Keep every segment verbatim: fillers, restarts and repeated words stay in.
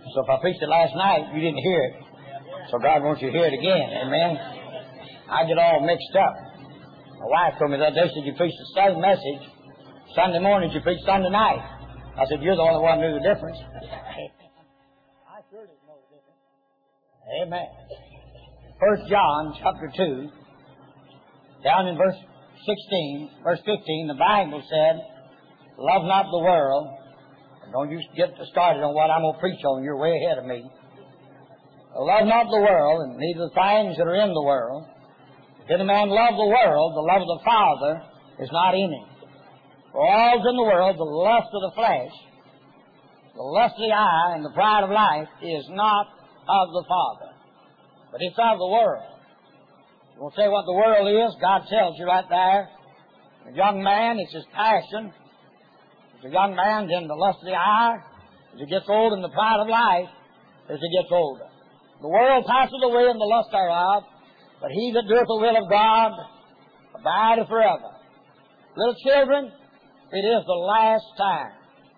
So if I preached it last night, you didn't hear it. So God wants you to hear it again. Amen. I get all mixed up. My wife told me the other day, she said, you preach the same message Sunday morning, you preach Sunday night. I said, you're the only one who knew the difference. I sure didn't know the difference. Amen. First John chapter two, down in verse sixteen, verse fifteen, the Bible said, love not the world. And don't you get started on what I'm going to preach on. You're way ahead of me. Love not the world, and neither the things that are in the world. If any man love the world, the love of the Father is not in him. For all is in the world, the lust of the flesh, the lust of the eye, and the pride of life is not of the Father, but it's of the world. You won't say what the world is. God tells you right there. A young man, it's his passion. As a young man, then the lust of the eye. As he gets old, in the pride of life, as he gets older. The world passes away in the lust thereof, but he that doeth the will of God abideth forever. Little children, it is the last time.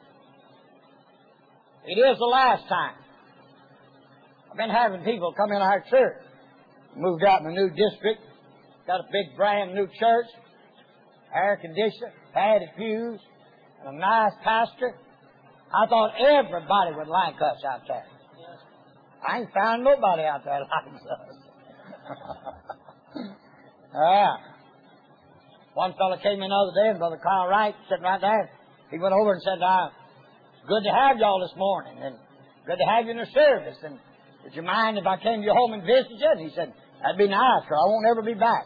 It is the last time. I've been having people come in our church. Moved out in a new district. Got a big brand new church. Air conditioned, padded pews, and a nice pastor. I thought everybody would like us out there. I ain't found nobody out there like us. Ah. One fellow came in the other day, and Brother Carl Wright sitting right there. He went over and said, ah, good to have y'all this morning, and good to have you in the service, and would you mind if I came to your home and visited you? And he said, that'd be nice, or I won't ever be back.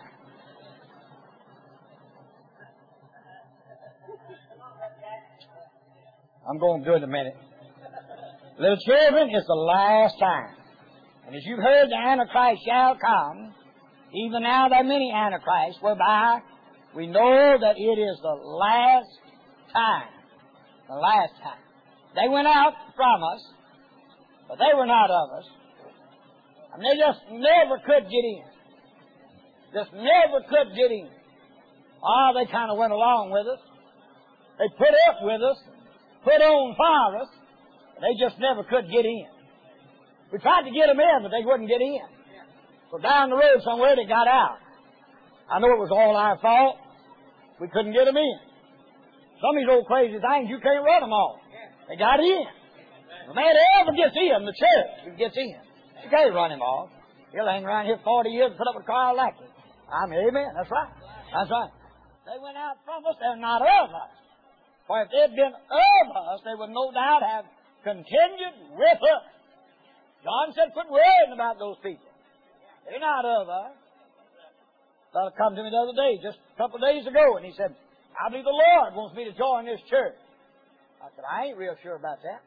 I'm going to do it in a minute. Little children, it's the last time. And as you've heard, the Antichrist shall come. Even now there are many Antichrists, whereby we know that it is the last time. The last time. They went out from us, but they were not of us. And they just never could get in. Just never could get in. Ah, oh, they kind of went along with us. They put up with us, put on for us, but they just never could get in. We tried to get them in, but they wouldn't get in. So down the road somewhere, they got out. I know it was all our fault. We couldn't get them in. Some of these old crazy things, you can't run them all. They got in. The man ever gets in, the church, he gets in. You can't run him off. He'll hang around here forty years and put up with Carl Lackey. I mean, amen. That's right. That's right. They went out from us. They're not of us. For if they'd been of us, they would no doubt have continued with us. John said, quit worrying about those people. They're not of us. Fellow come to me the other day, just a couple of days ago, and he said, I believe the Lord wants me to join this church. I said, I ain't real sure about that.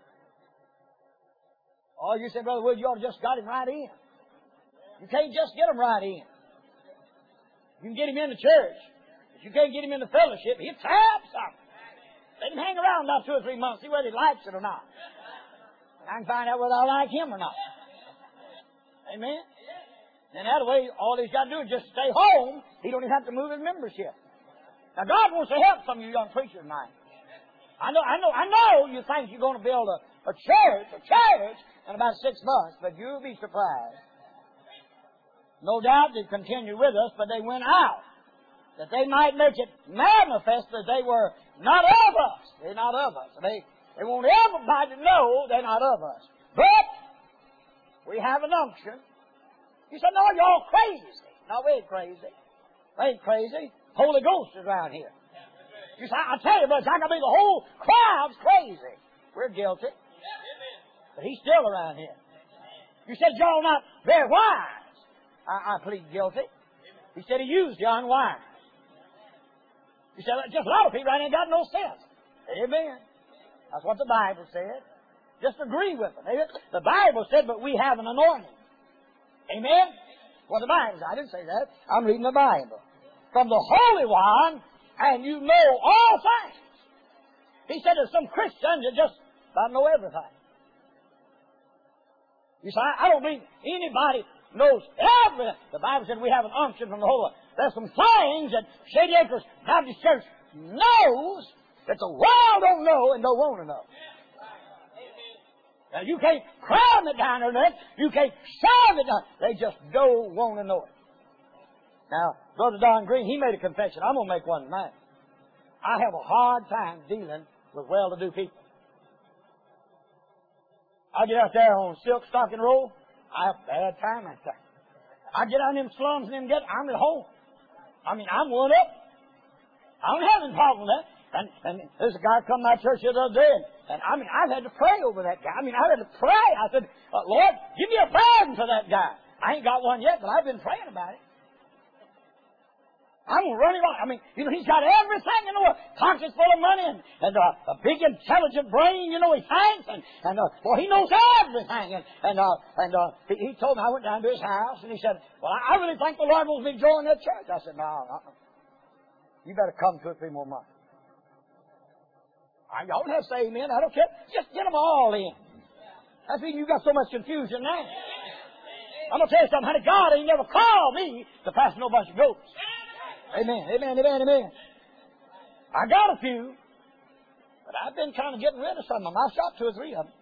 Oh, you said, Brother Wood, you ought to just got him right in. You can't just get him right in. You can get him in the church, but you can't get him in the fellowship. He'll tap something. Let him hang around about two or three months, see whether he likes it or not. And I can find out whether I like him or not. Amen? And that way, all he's got to do is just stay home. He don't even have to move his membership. Now, God wants to help some of you young preachers tonight. I know, I know, I know you think you're going to build a, a church, a church, in about six months, but you'll be surprised. No doubt they continued with us, but they went out, that they might make it manifest that they were not of us. They're not of us. They, they want everybody to know they're not of us. But we have an unction. You said, no, you're all crazy. No, we ain't crazy. We ain't crazy. Holy Ghost is around here. You say, I tell you, but it's not going to be the whole crowd's crazy. We're guilty. But he's still around here. You said, y'all not very wise. I, I plead guilty. He said he used the unwise. You said, just a lot of people ain't got no sense. Amen. That's what the Bible said. Just agree with them. The Bible said, but we have an anointing. Amen? Well, the Bible said, I didn't say that. I'm reading the Bible. From the Holy One, and you know all things. He said there's some Christians that just about know everything. You say, I don't mean anybody knows everything. The Bible said we have an unction from the Holy One. There's some things that Shady Acres Baptist Church knows that the world don't know and don't want to know. Now, you can't cram it down their neck. You can't shove it down. They just don't want to know it. Now, Brother Don Green, he made a confession. I'm going to make one tonight. I have a hard time dealing with well-to-do people. I get out there on Silk Stock and Roll, I have a bad time out there. I get out in them slums and them get, I'm at home. I mean, I'm one up. I don't have any problem with that. And, and there's a guy come to my church the other day, and, and I mean, I've had to pray over that guy. I mean, I've had to pray. I said, uh, Lord, give me a pardon for that guy. I ain't got one yet, but I've been praying about it. I'm running on. I mean, you know, he's got everything in the world. Pockets full of money and, and uh, a big intelligent brain, you know, he thinks. And, and uh, well, he knows everything. And, and, uh, and uh, he, he told me, I went down to his house, and he said, well, I really think the Lord wants me to join that church. I said, no, no, no. You better come two or three more months. I don't have to say amen. I don't care. Just get them all in. That's why you got so much confusion now. I'm going to tell you something, honey. God ain't never called me to pass no bunch of goats. Amen, amen, amen, amen. I got a few, but I've been kind of getting rid of some of them. I shot two or three of them.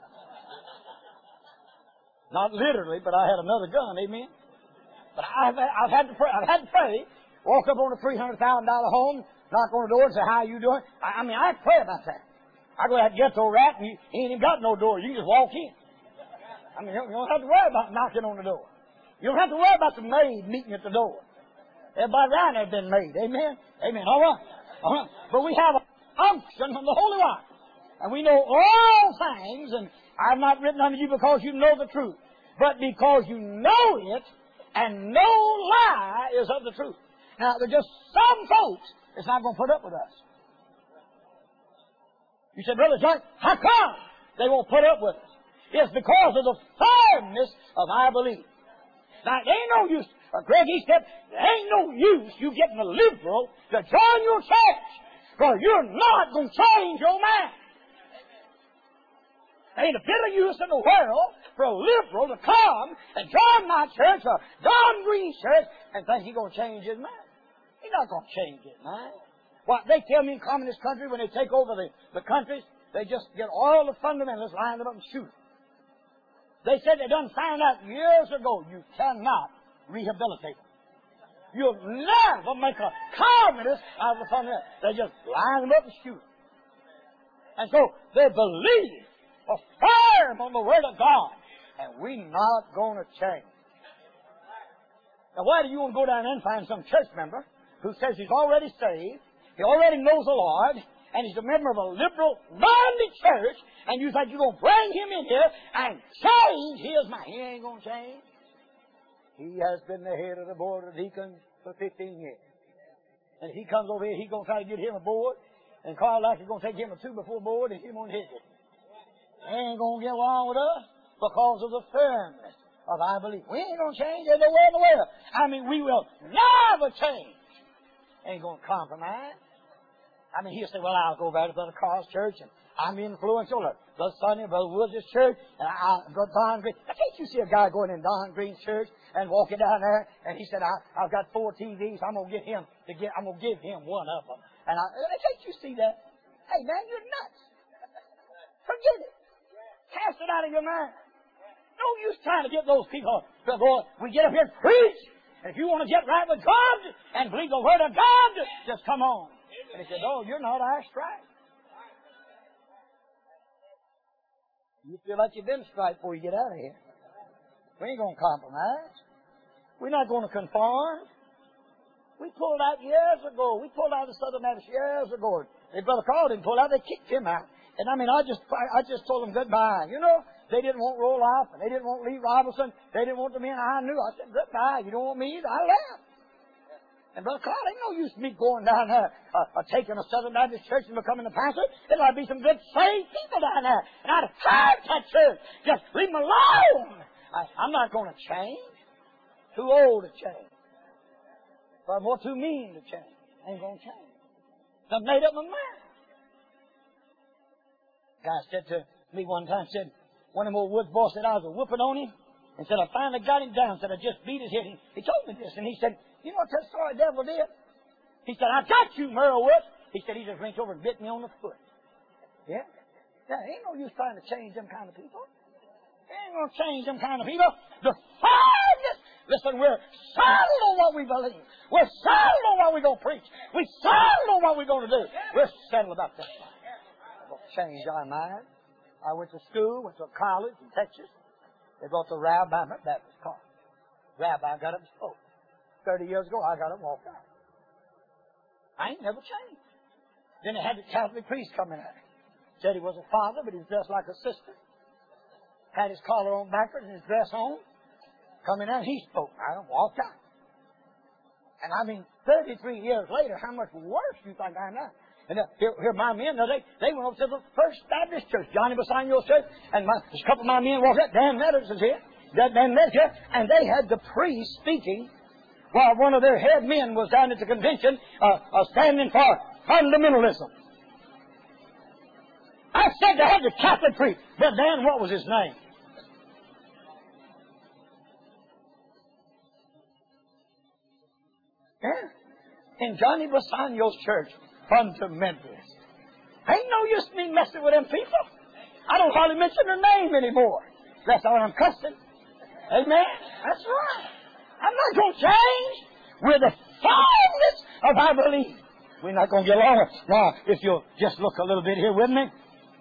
Not literally, but I had another gun, amen. But I've, I've had to pray. I've had to pray. Walk up on a three hundred thousand dollar home, knock on the door and say, how you doing? I, I mean, I pray about that. I go to that ghetto rat, and you, he ain't even got no door. You can just walk in. I mean, you don't have to worry about knocking on the door. You don't have to worry about the maid meeting at the door. Everybody around there has been made. Amen? Amen. All right. All right. But we have an unction from the Holy One. And we know all things, and I've not written unto you because you know the truth, but because you know it, and no lie is of the truth. Now, there are just some folks that's not going to put up with us. You said, Brother John, how come they won't put up with us? It's because of the firmness of our belief. Now, there ain't no use. Uh, Greg, he said, there ain't no use you getting a liberal to join your church, because you're not going to change your mind. There ain't a bit of use in the world for a liberal to come and join my church or Don Green's church and think he's going to change his mind. He's not going to change his mind. What they tell me in communist country, when they take over the, the countries, they just get all the fundamentalists, line them up and shoot them. They said they done found out years ago you cannot rehabilitate them. You'll never make a communist out of the fundamental. They just line them up and shoot them. And so they believe, are firm on the Word of God, and we're not going to change. Now, why do you want to go down there and find some church member who says he's already saved, he already knows the Lord, and he's a member of a liberal, minded church, and you think you're going to bring him in here and change his mind? He ain't going to change. He has been the head of the board of deacons for fifteen years. And if he comes over here, he's going to try to get him a board, and Carl Lashley's going to take him a two before board and him on his it. They ain't going to get along with us because of the firmness of our belief. We ain't going to change. There's no way in the world. I mean, we will never change. Ain't going to compromise. I mean, he'll say, well, I'll go back to Brother Carl's church, and I'm influential. Brother Sonny, Brother Woods' church, and I'll go to Don Green. Now, can't you see a guy going in Don Green's church and walking down there, and he said, I, I've got four T Vs. I'm going to get him to get, I'm going to give him one of them. And I, can't you see that? Hey, man, you're nuts. Forget it. Cast it out of your mind. No use trying to get those people. Lord, we get up here and preach. And if you want to get right with God and believe the Word of God, just come on. And he said, oh, you're not our strike. You feel like you've been strike before you get out of here. We ain't going to compromise. We're not going to conform. We pulled out years ago. We pulled out the Southern Baptist years ago. If Brother Carl didn't pull out, they kicked him out. And I mean, I just I just told them goodbye. You know, they didn't want Roloff, and they didn't want Lee Robinson. They didn't want the men I knew. I said, goodbye. You don't want me either. I left. And Brother Carl, ain't no use me going down there, uh, uh, taking a Southern Baptist church and becoming a pastor. There'll be some good saved people down there. And I'd have tired that church. Just leave them alone. I, I'm not going to change. Too old to change. But I'm more too mean to change. I ain't going to change. So I made up my mind. Guy said to me one time, said, one of them old woods boys said I was a whooping on him, and said I finally got him down, said I just beat his head. He, he told me this, and he said, you know what that sorry devil did? He said, I got you, Merle Woods. He said, he just reached over and bit me on the foot. Yeah? Yeah, ain't no use trying to change them kind of people. Ain't going to change them kind of people. The fire, listen, we're settled on what we believe. We're settled on what we're going to preach. We're settled on what we're going to do. We're settled about this fire. We're going to change our mind. I went to school, went to college in Texas. They brought the rabbi Baptist car. Rabbi got up and spoke. Thirty years ago, I got up and walked out. I ain't never changed. Then they had the Catholic priest come in there. Said he was a father, but he was dressed like a sister. Had his collar on backwards and his dress on. Come in there and he spoke. I walked out. And I mean, thirty-three years later, how much worse do you think I am now? And uh, here, here my men, they, they went over to the First Baptist Church, Johnny Bassanio's church, and my, a couple of my men walked up. Dan Meadows is here. Dan Meadows here. And they had the priest speaking while one of their head men was down at the convention uh, uh, standing for fundamentalism. I said they had the Catholic priest. But Dan, what was his name? Yeah. In Johnny Bassanio's church, fundamentalists. Ain't no use me messing with them people. I don't hardly mention their name anymore. That's how I'm cussing. Amen? That's right. I'm not going to change. We're the fullness of our belief. We're not going to get along. Now, if you'll just look a little bit here with me,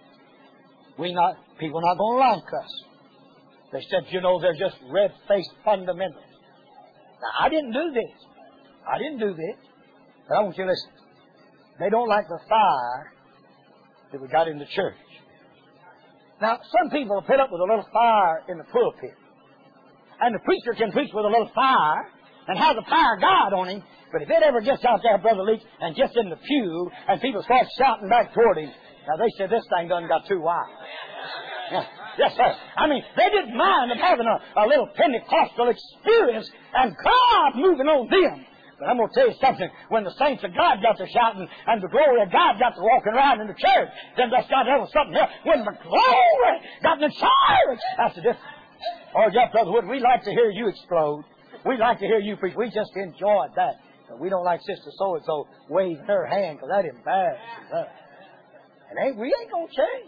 we not people are not going to like us. They said, you know, they're just red-faced fundamentalists. Now, I didn't do this. I didn't do this. But I want you to listen. They don't like the fire that we got in the church. Now, some people will put up with a little fire in the pulpit. And the preacher can preach with a little fire and have the fire of God on him. But if it ever gets out there, Brother Leach, and gets in the pew, and people start shouting back toward him, now they said this thing done got too wild. Yeah. Yes, sir. I mean, they didn't mind of having a, a little Pentecostal experience and God moving on them. But I'm going to tell you something. When the saints of God got to shouting and the glory of God got to walking around in the church, then that's got to have something else. When the glory got in the church, that's the difference. Oh, yeah, Brother Wood, we like to hear you explode. We like to hear you preach. We just enjoyed that. But we don't like Sister So-and-so waving her hand because that embarrasses us. And ain't, we ain't going to change.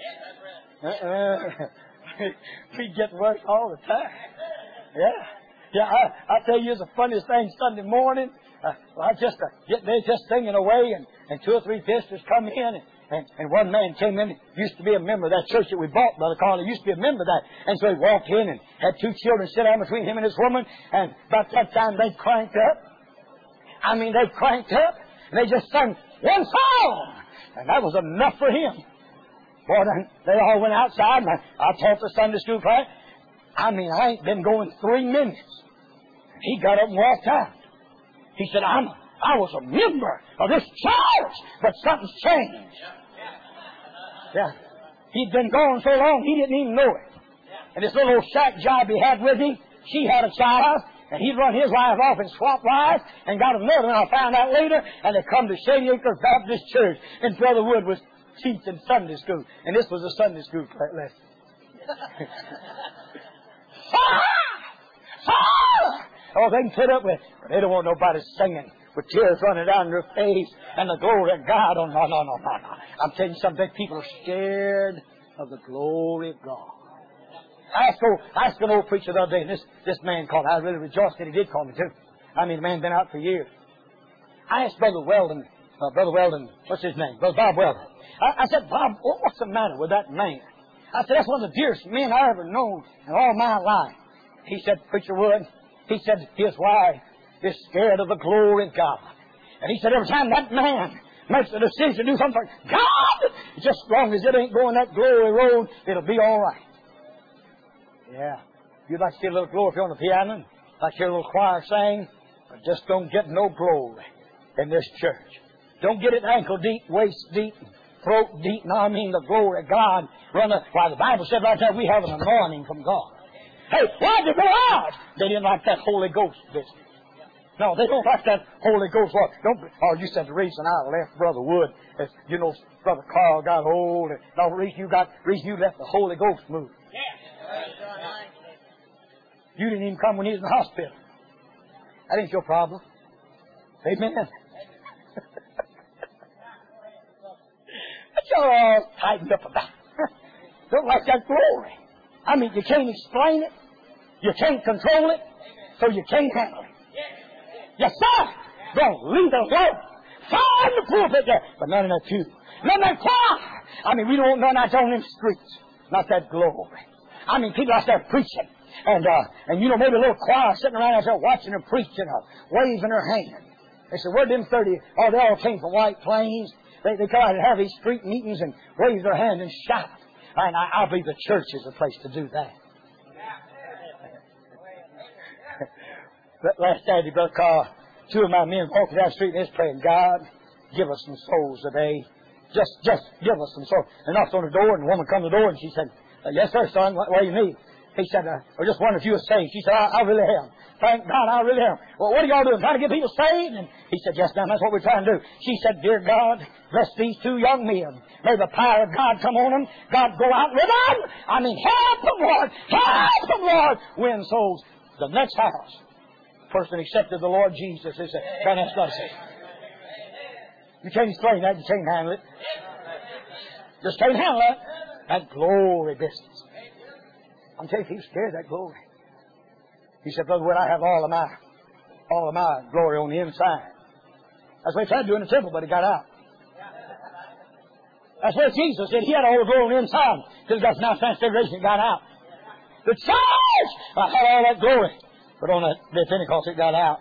Uh-uh. We get worse all the time. Yeah. Yeah, I, I tell you, it's the funniest thing Sunday morning. Uh, well, I just uh, get there just singing away, and, and two or three visitors come in, and, and, and one man came in, used to be a member of that church that we bought, Brother Carl. He used to be a member of that. And so he walked in and had two children sit down between him and his woman, and about that time they cranked up. I mean, they cranked up, and they just sang one song, and that was enough for him. Boy, then they all went outside, and I, I taught the Sunday school class. I mean, I ain't been going three minutes. He got up and walked out. He said, I'm, I was a member of this church, but something's changed. Yeah. He'd been gone so long, he didn't even know it. And this little old shack job he had with him, she had a child, and he'd run his wife off and swap wives, and got another one, I found out later, and they come to Shady Acres Baptist Church, and Brother Wood was teaching Sunday school, and this was a Sunday school lesson. Oh, they can put up with it, but they don't want nobody singing with tears running down their face and the glory of God. Oh, no, no, no, no, no. I'm telling you something, people are scared of the glory of God. I asked, old, I asked an old preacher the other day, and this, this man called. I really rejoiced that he did call me, too. I mean, the man's been out for years. I asked Brother Weldon, uh, Brother Weldon, what's his name? Brother Bob Weldon. I, I said, Bob, what's the matter with that man? I said, that's one of the dearest men I ever known in all my life. He said, Preacher Wood, he said his wife is scared of the glory of God. And he said every time that man makes a decision to do something for God, just as long as it ain't going that glory road, it'll be all right. Yeah. You'd like to see a little glory if you're on the piano, like to hear a little choir sing, but just don't get no glory in this church. Don't get it ankle deep, waist deep, throat deep. No, I mean the glory of God. Run a, why, the Bible said right there, we have an anointing from God. Hey, why'd they go out? They didn't like that Holy Ghost business. No, they don't like that Holy Ghost. Well, don't, oh, you said the reason I left Brother Wood is, you know, Brother Carl got old. And, no, the reason you got, reason you left the Holy Ghost move. You didn't even come when he was in the hospital. That ain't your problem. Amen. But you're all tightened up about it. Look like that glory. I mean, you can't explain it. You can't control it. So you can't handle it. Yes, sir. Don't leave it alone. Find the pulpit there. But none of that pew. None of that choir. I mean, we don't none out on them streets. Not that glory. I mean, people out there preaching. And, uh, and you know, maybe a little choir sitting around out there watching them preaching or waving their hand. They said, where'd them thirty? Oh, they all came from White Plains. They, they come out and have these street meetings and wave their hand and shout. And I, I believe the church is the place to do that. Last Saturday, Brother Carl, two of my men walking down the street and they're praying, God, give us some souls today. Just just give us some souls. They knocked on the door and the woman come to the door and she said, yes, sir, son, what, what do you need? He said, uh, I just wondered if you were saved. She said, I, I really am. Thank God, I really am. Well, what are y'all doing? Trying to get people saved? And he said, yes, ma'am, that's what we're trying to do. She said, dear God, bless these two young men. May the power of God come on them. God go out with them. I mean, help them, Lord. Help them, Lord. Win souls. The next house, person accepted the Lord Jesus. They said, God, that's God says. You can't explain that. You can't handle it. Just can't handle that. That glory business. I'm telling you, he's scared of that glory. He said, Brother Wood, I have all of my, all of my glory on the inside. That's what he tried to do in the temple, but he got out. That's what Jesus said. He had all the glory on the inside. Till he got to Mount Transfiguration and got out. The church! I had all that glory. But on the day of Pentecost, it got out.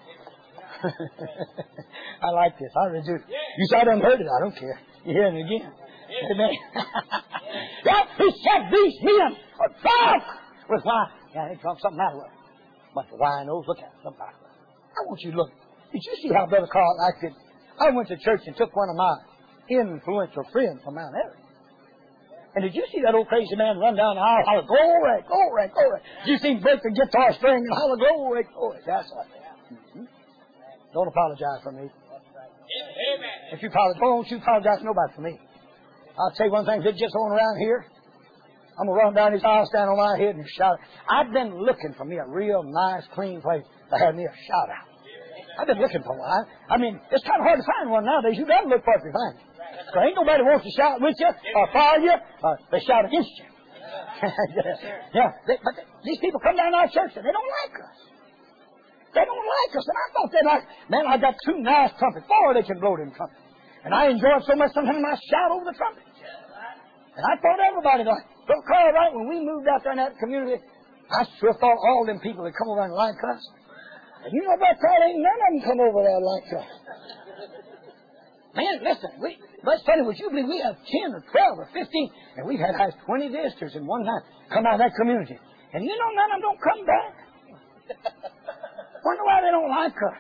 I like this. I really do. You said I done heard it. I don't care. You hear it again. Amen. Yeah, he said these men are drunk with wine. Yeah, they drunk something out of it. But the winos, look at it. Something out of it. I want you to look. Did you see how Brother Carl acted? I went to church and took one of my influential friends from Mount Airy. And did you see that old crazy man run down the aisle, holler, glory, glory, glory? Did you see him break the guitar string and holler, glory, glory? That's what mm-hmm. Don't apologize for me. Amen. If you apologize, don't you apologize to nobody for me. I'll tell you one thing, if it gets on around here, I'm going to run down this aisle, stand on my head and shout. I've been looking for me a real nice, clean place to have me a shout out. I've been looking for one. I, I mean, it's kind of hard to find one nowadays. You got to look for it to find it. So ain't nobody wants to shout with you or fire you, or they shout against you. Yeah, they, but these people come down to our church and they don't like us. They don't like us. And I thought they like, man, I got two nice trumpets. Boy, they can blow them trumpets. And I enjoy it so much sometimes I shout over the trumpet. And I thought everybody liked it. But Carl, right, when we moved out there in that community, I sure thought all them people would come over and like us. And you know about Carl, ain't none of them come over there like us. Man, listen, we, that's funny. Would you believe we have ten or twelve or fifteen, and we've had like twenty visitors in one night come out of that community. And you know none of them don't come back. Wonder why they don't like us.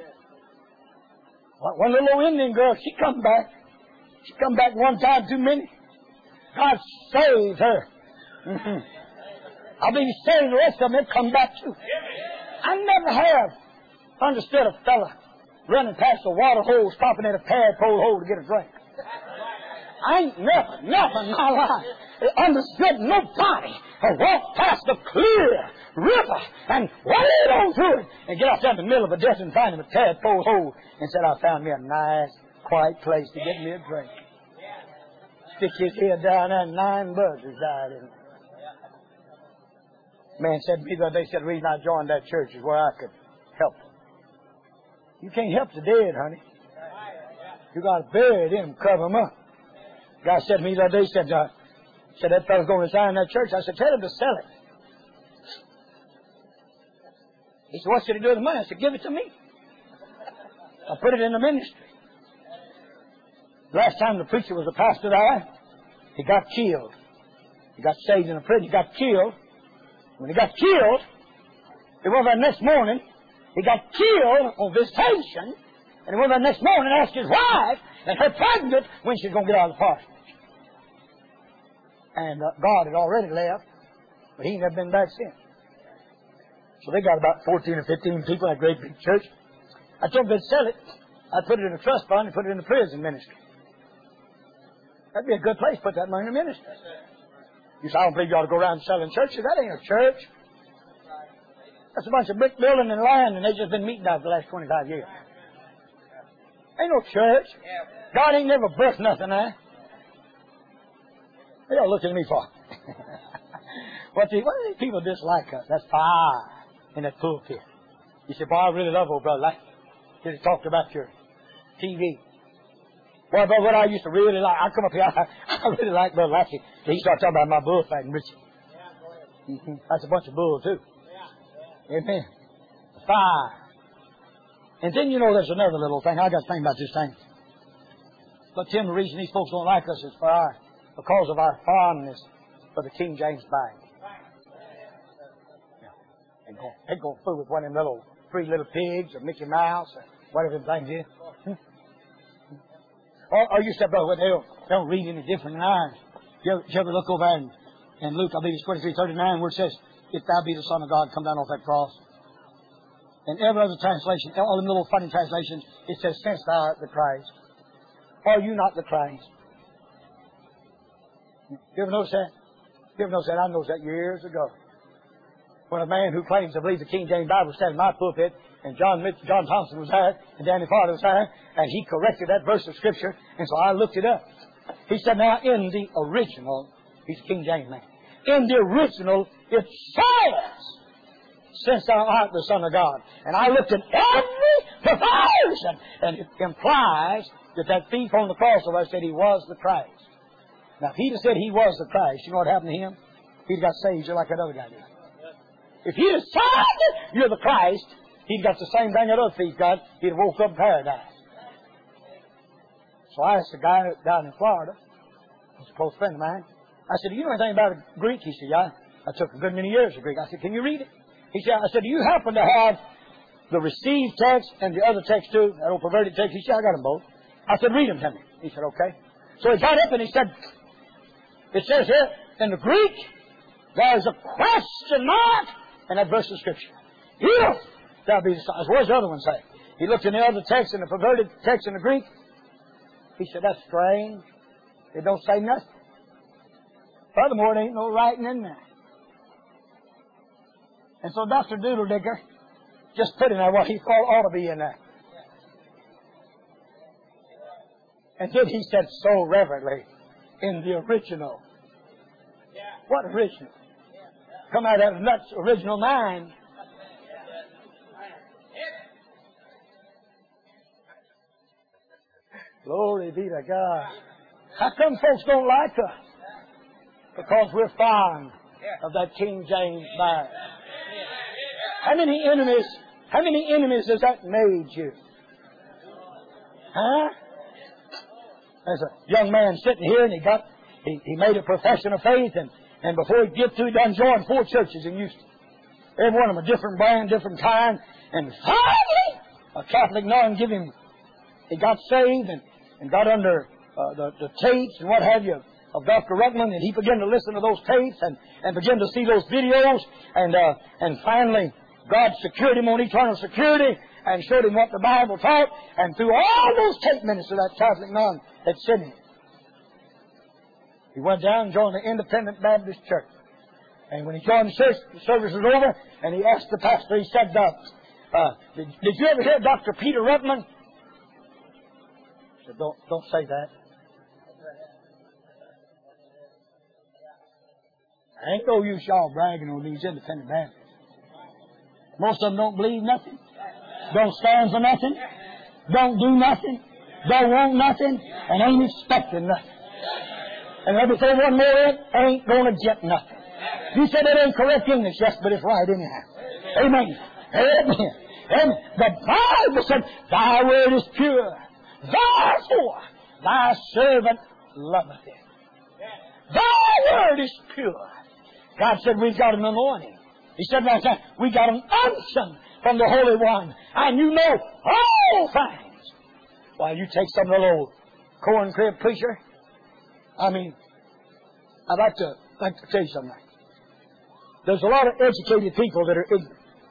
One little old Indian girl, she come back. She come back one time too many. God saved her. Mm-hmm. I believe He saved the rest of them. They come back too. I never have understood a fella running past a water hole, stopping at a tadpole hole to get a drink. I ain't never, never in my life understood nobody who walked past the clear river and wade on through it and get out there in the middle of a desert and find him a tadpole hole and said, I found me a nice, quiet place to get me a drink. Stick his head down there and nine buzzards died in it. Man said to me the other day, said, the reason I joined that church is where I could help them. You can't help the dead, honey. You got to bury them, cover them up. Guy said to me the other day, said, uh, said that fellow's going to resign that church. I said, tell him to sell it. He said, what should he do with the money? I said, give it to me. I put it in the ministry. Last time the preacher was a pastor there, he got killed. He got saved in a prison. He got killed. When he got killed, it was that next morning, he got killed on visitation, and he went that next morning and asked his wife, and her pregnant, when she was going to get out of the parsonage. And uh, God had already left, but he ain't never been back since. So they got about fourteen or fifteen people in that great big church. I told them they'd sell it. I'd put it in a trust fund and put it in the prison ministry. That'd be a good place to put that money in the ministry. You say, I don't believe you ought to go around selling churches. That ain't a church. That's a bunch of brick building and land, and they've just been meeting out for the last twenty-five years. Ain't no church. God ain't never birthed nothing there. They all looking at me for. What do, what do these people dislike us? That's fire in that pulpit. You say, boy, I really love old Brother Lackey. He talked about your T V. Boy, but what I used to really like, I come up here, I, I really like Brother Lackey. He started talking about my bullfighting, Richie. Mm-hmm. That's a bunch of bull, too. Amen. Fire. And then, you know, there's another little thing. I got to think about this thing. But, Tim, the reason these folks don't like us is for our, because of our fondness for the King James Bible. They go, they go fool with one of them little three little pigs or Mickey Mouse or whatever them things is. or, or you said, brother, they don't, they don't read any different than ours. You ever, you ever look over there in, in Luke, I believe it's twenty-three thirty-nine, where it says, if thou be the Son of God, come down off that cross. And every other translation, all the little funny translations, it says, since thou art the Christ. Are you not the Christ? You ever notice that? You ever notice that? I noticed that years ago. When a man who claims to believe the King James Bible was standing in my pulpit, and John Mitch, John Thompson was there, and Danny Farley was there, and he corrected that verse of Scripture, and so I looked it up. He said, now, in the original, he's a King James man, in the original, it says, since thou art the Son of God. And I looked at every version, and it implies that that thief on the cross of us said he was the Christ. Now, if he'd have said he was the Christ, you know what happened to him? He'd got saved just like that other guy did. If he'd have said you're the Christ, he'd got the same thing that other thief got. He'd have woke up in paradise. So I asked a guy down in Florida, he's a close friend of mine. I said, do you know anything about Greek? He said, yeah. I took a good many years of Greek. I said, can you read it? He said, I said, do you happen to have the received text and the other text too, that old perverted text? He said, I got them both. I said, read them to me. He said, okay. So he got up and he said, it says here, in the Greek, there's a question mark in that verse of Scripture. If thou be the Son. What does the other one say? He looked in the other text, in the perverted text in the Greek. He said, that's strange. It don't say nothing. Furthermore, there ain't no writing in there. And so Doctor Doodle-Digger just put in there what he thought ought to be in there. And then he said so reverently, in the original. What original? Come out of nuts original mind. Glory be to God. How come folks don't like us? Because we're fond of that King James Bible. How many enemies, how many enemies has that made you? Huh? There's a young man sitting here and he got, he, he made a profession of faith and, and before he get through, he done joined four churches in Houston. Every one of them a different brand, different kind. And finally, a Catholic nun give him, he got saved and, and got under uh, the, the tapes and what have you of Doctor Ruckman, and he began to listen to those tapes and, and began to see those videos, and uh, and finally God secured him on eternal security and showed him what the Bible taught, and through all those tape minutes of that Catholic nun had sent him, he went down and joined the Independent Baptist Church. And when he joined the church, the service was over, and he asked the pastor, he said, uh, uh, did, did you ever hear Doctor Peter Ruckman? He said, don't, don't say that. I ain't no use y'all bragging on these independent Baptists. Most of them don't believe nothing, don't stand for nothing, don't do nothing, don't want nothing, and ain't expecting nothing. And everything one more in ain't going to get nothing. You said it ain't correct English, yes, but it's right anyhow. Amen. Amen. And the Bible said, thy word is pure. Therefore, thy servant loveth it. Thy word is pure. God said we've got an anointing. He said last time, we got an unction from the Holy One. And you know all things. Why, you take some little old corn crib preacher. I mean, I'd like to, like to tell you something. There's a lot of educated people that are ignorant.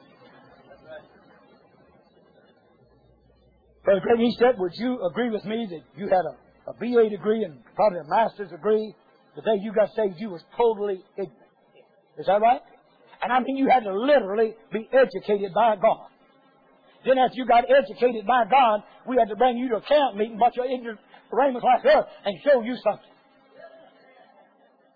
Brother Craig, he said, would you agree with me that you had a, a B A degree and probably a master's degree? The day you got saved, you was totally ignorant. Is that right? And I mean, you had to literally be educated by God. Then after you got educated by God, we had to bring you to a camp meeting, bunch of ignorant raiments like her, and show you something.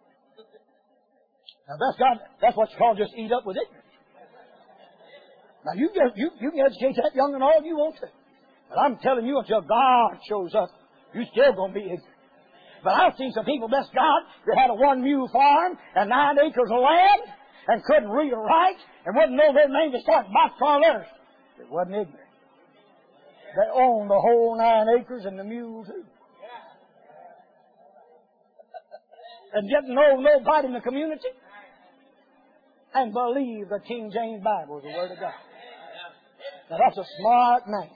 Now that's got, that's what you call just eat up with ignorance. Now you can, you, you can educate that young and all you want to. But I'm telling you, until God shows up, you're still going to be ignorant. But I've seen some people, bless God, that had a one mule farm and nine acres of land and couldn't read or write and wouldn't know their name to start boxcar letters. It wasn't ignorant. They owned the whole nine acres and the mule too. And didn't know nobody in the community and believe the King James Bible is the Word of God. Now that's a smart man.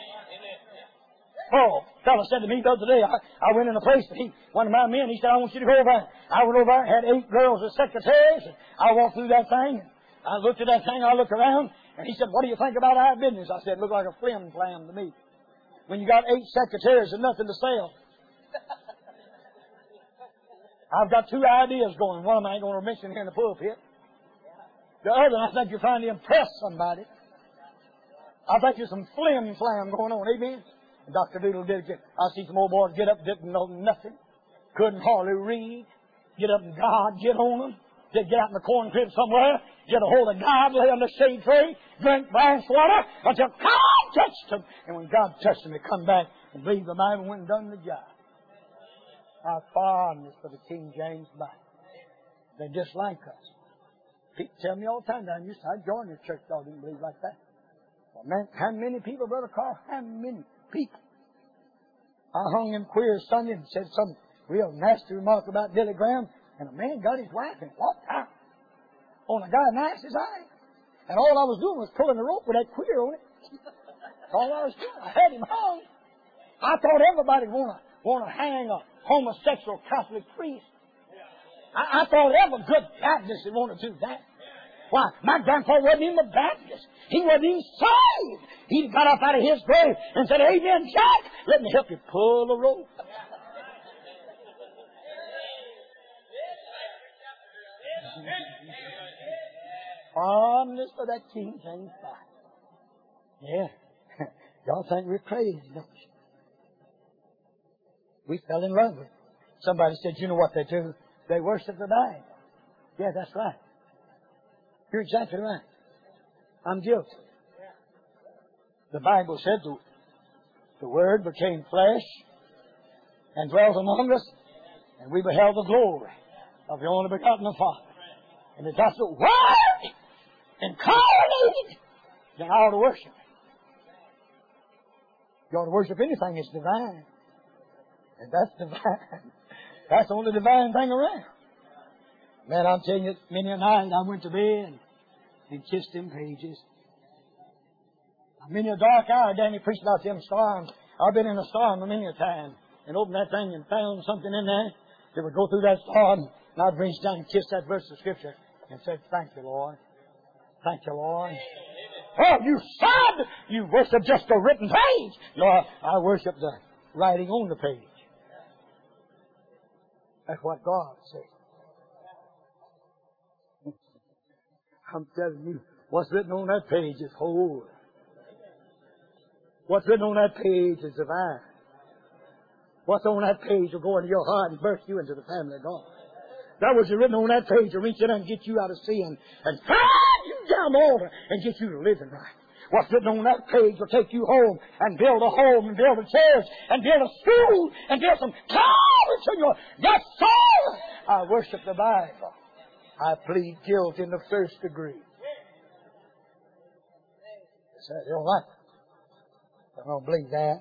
Oh, a fellow said to me the other day, I, I went in a place, he, one of my men, he said, I want you to go over. I went over, had eight girls as secretaries, and I walked through that thing, and I looked at that thing, I looked around, and he said, what do you think about our business? I said, it looked like a flim flam to me. When you got eight secretaries and nothing to sell. I've got two ideas going. One of them I ain't going to mention here in the pulpit. The other, I think you're trying to impress somebody. I think there's some flim flam going on. Amen? And Doctor Doodle did it. I see some old boys get up, didn't know nothing. Couldn't hardly read. Get up and God, get on them. They'd get out in the corn crib somewhere, get a hold of God, lay on the shade tree, drink brass water until God touched them. And when God touched them, they come back and believed the Bible and went and done the job. Our fondness for the King James Bible. They're just like us. People tell me all the time, down used to, I joined the church, y'all didn't believe like that. Well, man, how many people, Brother Carl? How many people? I hung him queer Sunday and said some real nasty remark about Billy Graham, and a man got his wife and walked out on a guy nice as I am. And all I was doing was pulling the rope with that queer on it. That's all I was doing. I had him hung. I thought everybody would want to want to hang a homosexual Catholic priest. I, I thought every good Baptist would want to do that. Why, my grandfather wasn't even a Baptist. He wasn't even saved. He got up out of his grave and said, amen, Jack, let me help you pull the rope. Fondness for that King James Bible. Yeah. Y'all think we're crazy, don't you? We fell in love with it. Somebody said, you know what they do? They worship the Bible. Yeah, that's right. You're exactly right. I'm guilty. The Bible said the, the Word became flesh and dwelt among us, and we beheld the glory of the only begotten of Father. And if that's the Word incarnated, then I ought to worship it. You ought to worship anything that's divine. And that's divine. That's the only divine thing around. Man, I'm telling you, many a night I went to bed and kissed them pages. Many a dark hour, Danny preached about them storms. I've been in a storm many a time and opened that thing and found something in there that would go through that storm. And I'd reach down and kiss that verse of Scripture and said, thank you, Lord. Thank you, Lord. Oh, you said you worship just a written page. No, I worship the writing on the page. That's what God said. I'm telling you, what's written on that page is holy. What's written on that page is divine. What's on that page will go into your heart and birth you into the family of God. That was written on that page to reach in and get you out of sin and drag you down the altar and get you to living right. What's written on that page will take you home and build a home and build a church and build a school and build some college in your... Yes, sir! I worship the Bible. I plead guilt in the first degree. So, you don't like it? I don't believe that.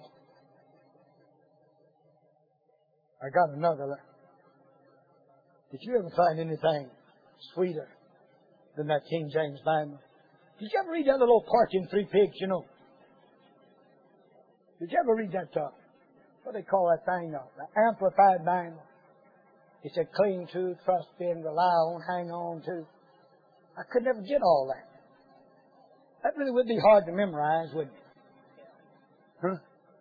I got another. Did you ever find anything sweeter than that King James Bible? Did you ever read that little part in Three Pigs, you know? Did you ever read that, uh, what do they call that thing, uh, the Amplified Bible? It said cling to, trust in, rely on, hang on to. I could never get all that. That really would be hard to memorize, wouldn't it? Huh?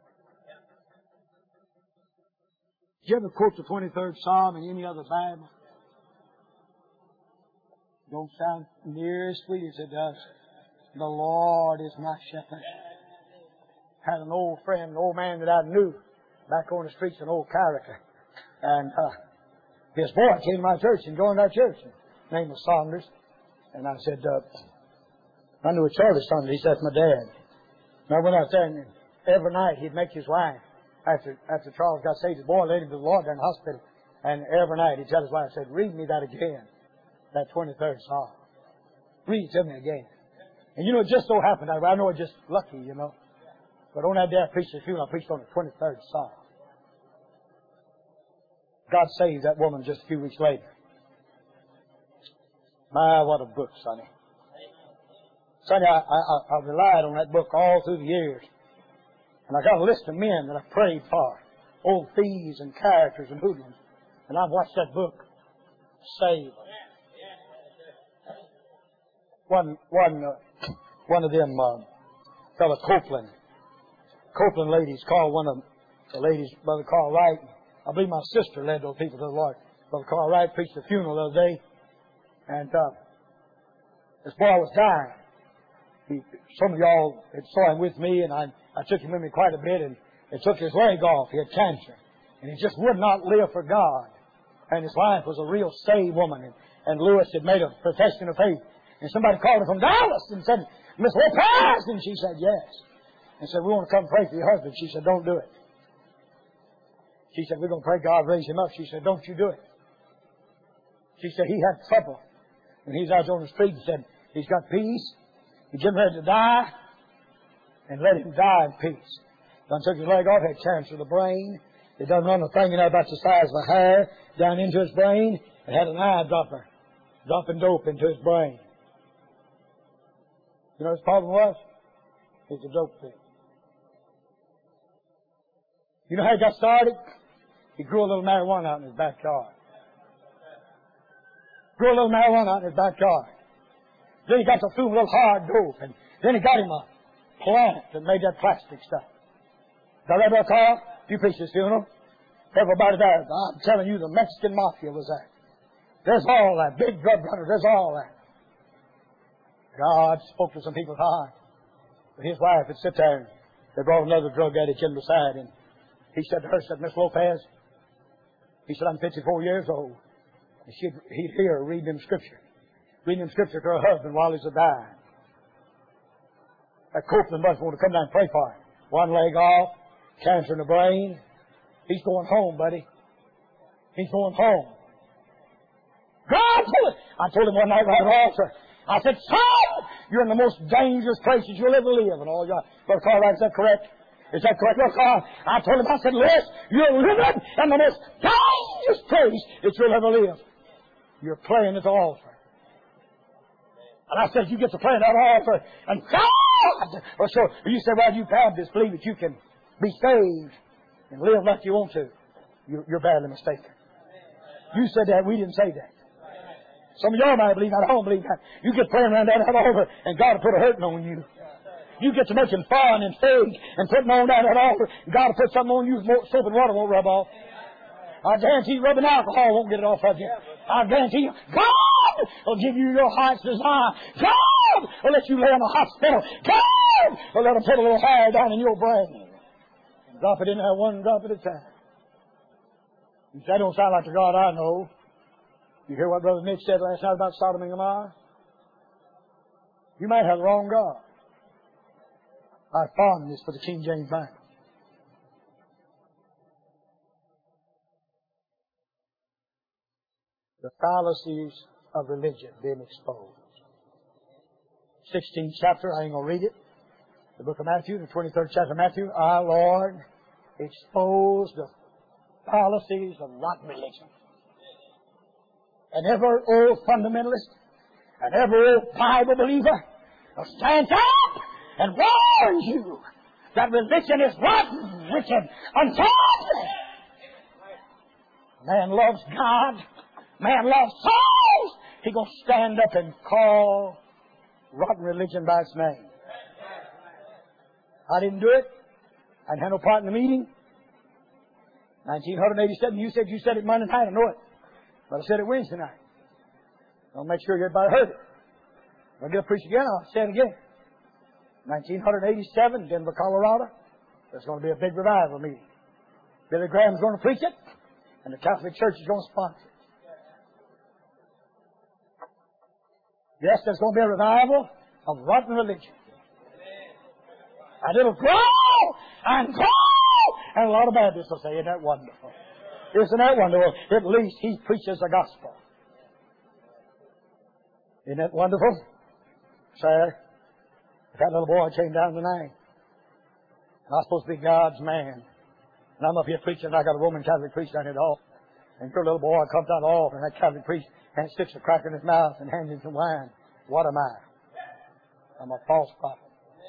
Did you ever quote the twenty-third Psalm in any other Bible? Don't sound near as sweet as it does. The Lord is my shepherd. Had an old friend, an old man that I knew back on the streets, an old character. And uh, his boy came to my church and joined our church. name was Saunders. And I said, uh, I knew a Charlie Saunders. He said, that's my dad. And I went out there, and every night he'd make his wife, after after Charles got saved, the boy led him to the Lord there in the hospital. And every night he'd tell his wife, said, read me that again, that twenty-third Psalm. Read it to me again. And you know, it just so happened, I, I know it's just lucky, you know. But on that day I preached the funeral, I preached on the twenty-third Psalm. God saved that woman just a few weeks later. My, what a book, Sonny. Sonny, I, I, I relied on that book all through the years. And I got a list of men that I prayed for. Old thieves and characters and hoodlums. And I've watched that book save. One, one, uh, one of them, uh, fellow Copeland. Copeland ladies called one of the ladies, Brother Carl Wright. I believe my sister led those people to the Lord. Brother Carl Wright preached the funeral the other day. And uh, this boy was dying. He, some of y'all had saw him with me, and I, I took him with me quite a bit, and they took his leg off. He had cancer. And he just would not live for God. And his wife was a real saved woman. And, and Lewis had made a profession of faith. And somebody called her from Dallas and said, Miss Lopez! And she said, yes. And said, we want to come pray for your husband. She said, don't do it. She said, we're going to pray God raise him up. She said, don't you do it. She said, he had trouble. And he's out on the street and said, he's got peace. He's getting ready to die. And let him die in peace. Done took his leg off, had cancer of the brain. They done run a thing in there about the size of a hair down into his brain. And had an eyedropper dropping dope into his brain. You know what his problem was? It's a dope thing. You know how he got started? He grew a little marijuana out in his backyard. Grew a little marijuana out in his backyard. Then he got to fool a little hard dope. And then he got him a plant that made that plastic stuff. Got that, Brother Carl? You preached his funeral. Everybody there. I'm telling you, the Mexican mafia was there. There's all that. Big drug runners. There's all that. God spoke to some people's heart. But his wife would sit there. And they brought another drug addict in beside him. He said to her, said, Miss Lopez, he said, I'm fifty-four years old. And she'd, he'd hear her reading him Scripture. Reading him Scripture to her husband while he's a dying. That Copeland must want to come down and pray for him. One leg off, cancer in the brain. He's going home, buddy. He's going home. God told him. I told him one night right at the altar. I said, son, you're in the most dangerous places you'll ever live. And all y'all, Brother Carl, is that correct? Is that correct? Look, uh, I told him, I said, Lewis, you're living in the most dangerous place that you'll ever live. You're praying at the altar. And I said, you get to pray at that altar, and God, or so, you say, well, you Baptists believe that you can be saved and live like you want to. You're, you're badly mistaken. You said that, we didn't say that. Some of y'all might believe that, I don't believe that. You get praying around that altar, and God will put a hurting on you. You get to making fun and fig and putting on down that altar. God will put something on you, soap and water won't rub off. I guarantee you, rubbing alcohol won't get it off of you. I guarantee you, God will give you your heart's desire. God will let you lay in a hospital. God will let him put a little hair down in your brain. And drop it in there one drop at a time. You say, that don't sound like the God I know. You hear what Brother Mitch said last night about Sodom and Gomorrah? You might have the wrong God. I found this for the King James Bible. The fallacies of religion being exposed. sixteenth chapter, I ain't going to read it. The book of Matthew, the twenty-third chapter of Matthew. Our Lord exposed the fallacies of rotten religion. And every old fundamentalist and every old Bible believer stands up and warns you that religion is rotten, wicked, ungodly. Man loves God. Man loves souls. He's going to stand up and call rotten religion by its name. I didn't do it. I didn't have no part in the meeting. nineteen eighty-seven, you said you said it Monday night. I know it. But I said it Wednesday night. I'll make sure everybody heard it. If I get to preach again, I'll say it again. nineteen eighty-seven, Denver, Colorado. There's going to be a big revival meeting. Billy Graham's going to preach it, and the Catholic Church is going to sponsor it. Yes, there's going to be a revival of rotten religion. And it'll grow and grow. And a lot of Baptists will say, isn't that wonderful? Isn't that wonderful? At least he preaches the gospel. Isn't that wonderful? Sir, that little boy came down tonight. And I'm supposed to be God's man. And I'm up here preaching, and I got a Roman Catholic priest down here at the altar. And your little boy comes out of the altar, and that Catholic priest and sticks a crack in his mouth and hands him some wine. What am I? I'm a false prophet.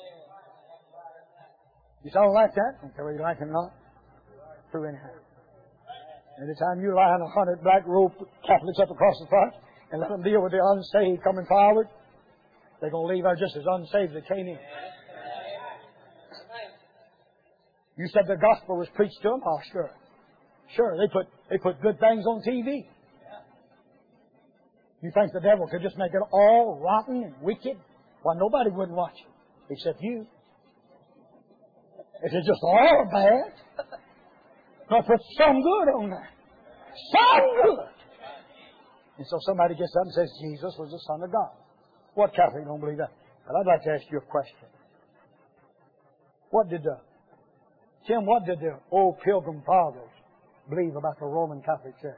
You don't like that? Don't care whether you like it or not. True anyhow. Anytime you line a hundred black robed Catholics up across the front and let them deal with the unsaved coming forward, they're going to leave out just as unsaved as they came in. You said the gospel was preached to them? Oh, sure. Sure, they put they put good things on T V. You think the devil could just make it all rotten and wicked? Why, nobody wouldn't watch it, except you. Is it just all bad? But put some good on that. Some good. And so somebody gets up and says Jesus was the Son of God. What Catholic don't believe that? But I'd like to ask you a question. What did the Tim, what did the old Pilgrim Fathers believe about the Roman Catholic Church?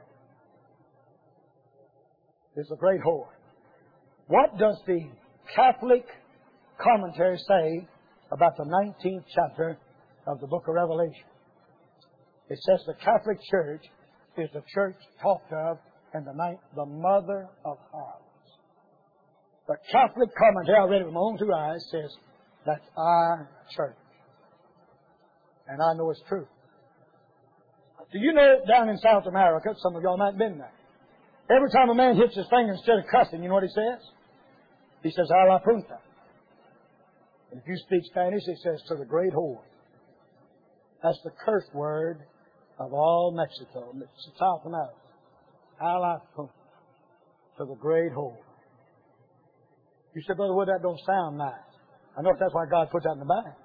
It's a great whore. What does the Catholic commentary say about the nineteenth chapter of the book of Revelation? It says the Catholic Church is the church talked of in the ninth, the mother of harlots. The Catholic commentary, I read it with my own two eyes, says that's our church. And I know it's true. Do you know down in South America, some of y'all might have been there, every time a man hits his finger instead of cussing, you know what he says? He says, a la punta. And if you speak Spanish, it says, to the great whore. That's the curse word of all Mexico, South America. A la punta. To the great whore. You said, Brother Wood, that don't sound nice. I know that's why God put that in the Bible.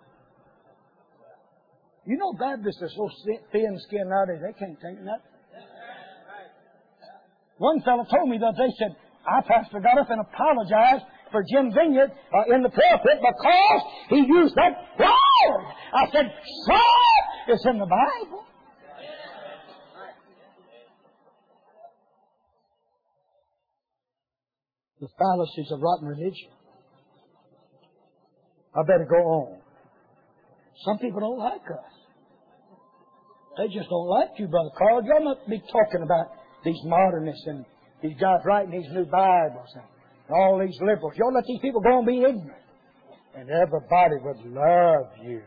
You know Baptists are so thin-skinned nowadays, they can't take nothing. One fellow told me that they said, our pastor got up and apologized for Jim Vineyard uh, in the pulpit because he used that word. I said, so it's in the Bible. The fallacies of rotten religion. I better go on. Some people don't like us. They just don't like you, Brother Carl. You'll not be talking about these modernists and these guys writing these new Bibles and all these liberals. You'll let these people go and be ignorant. And everybody would love you.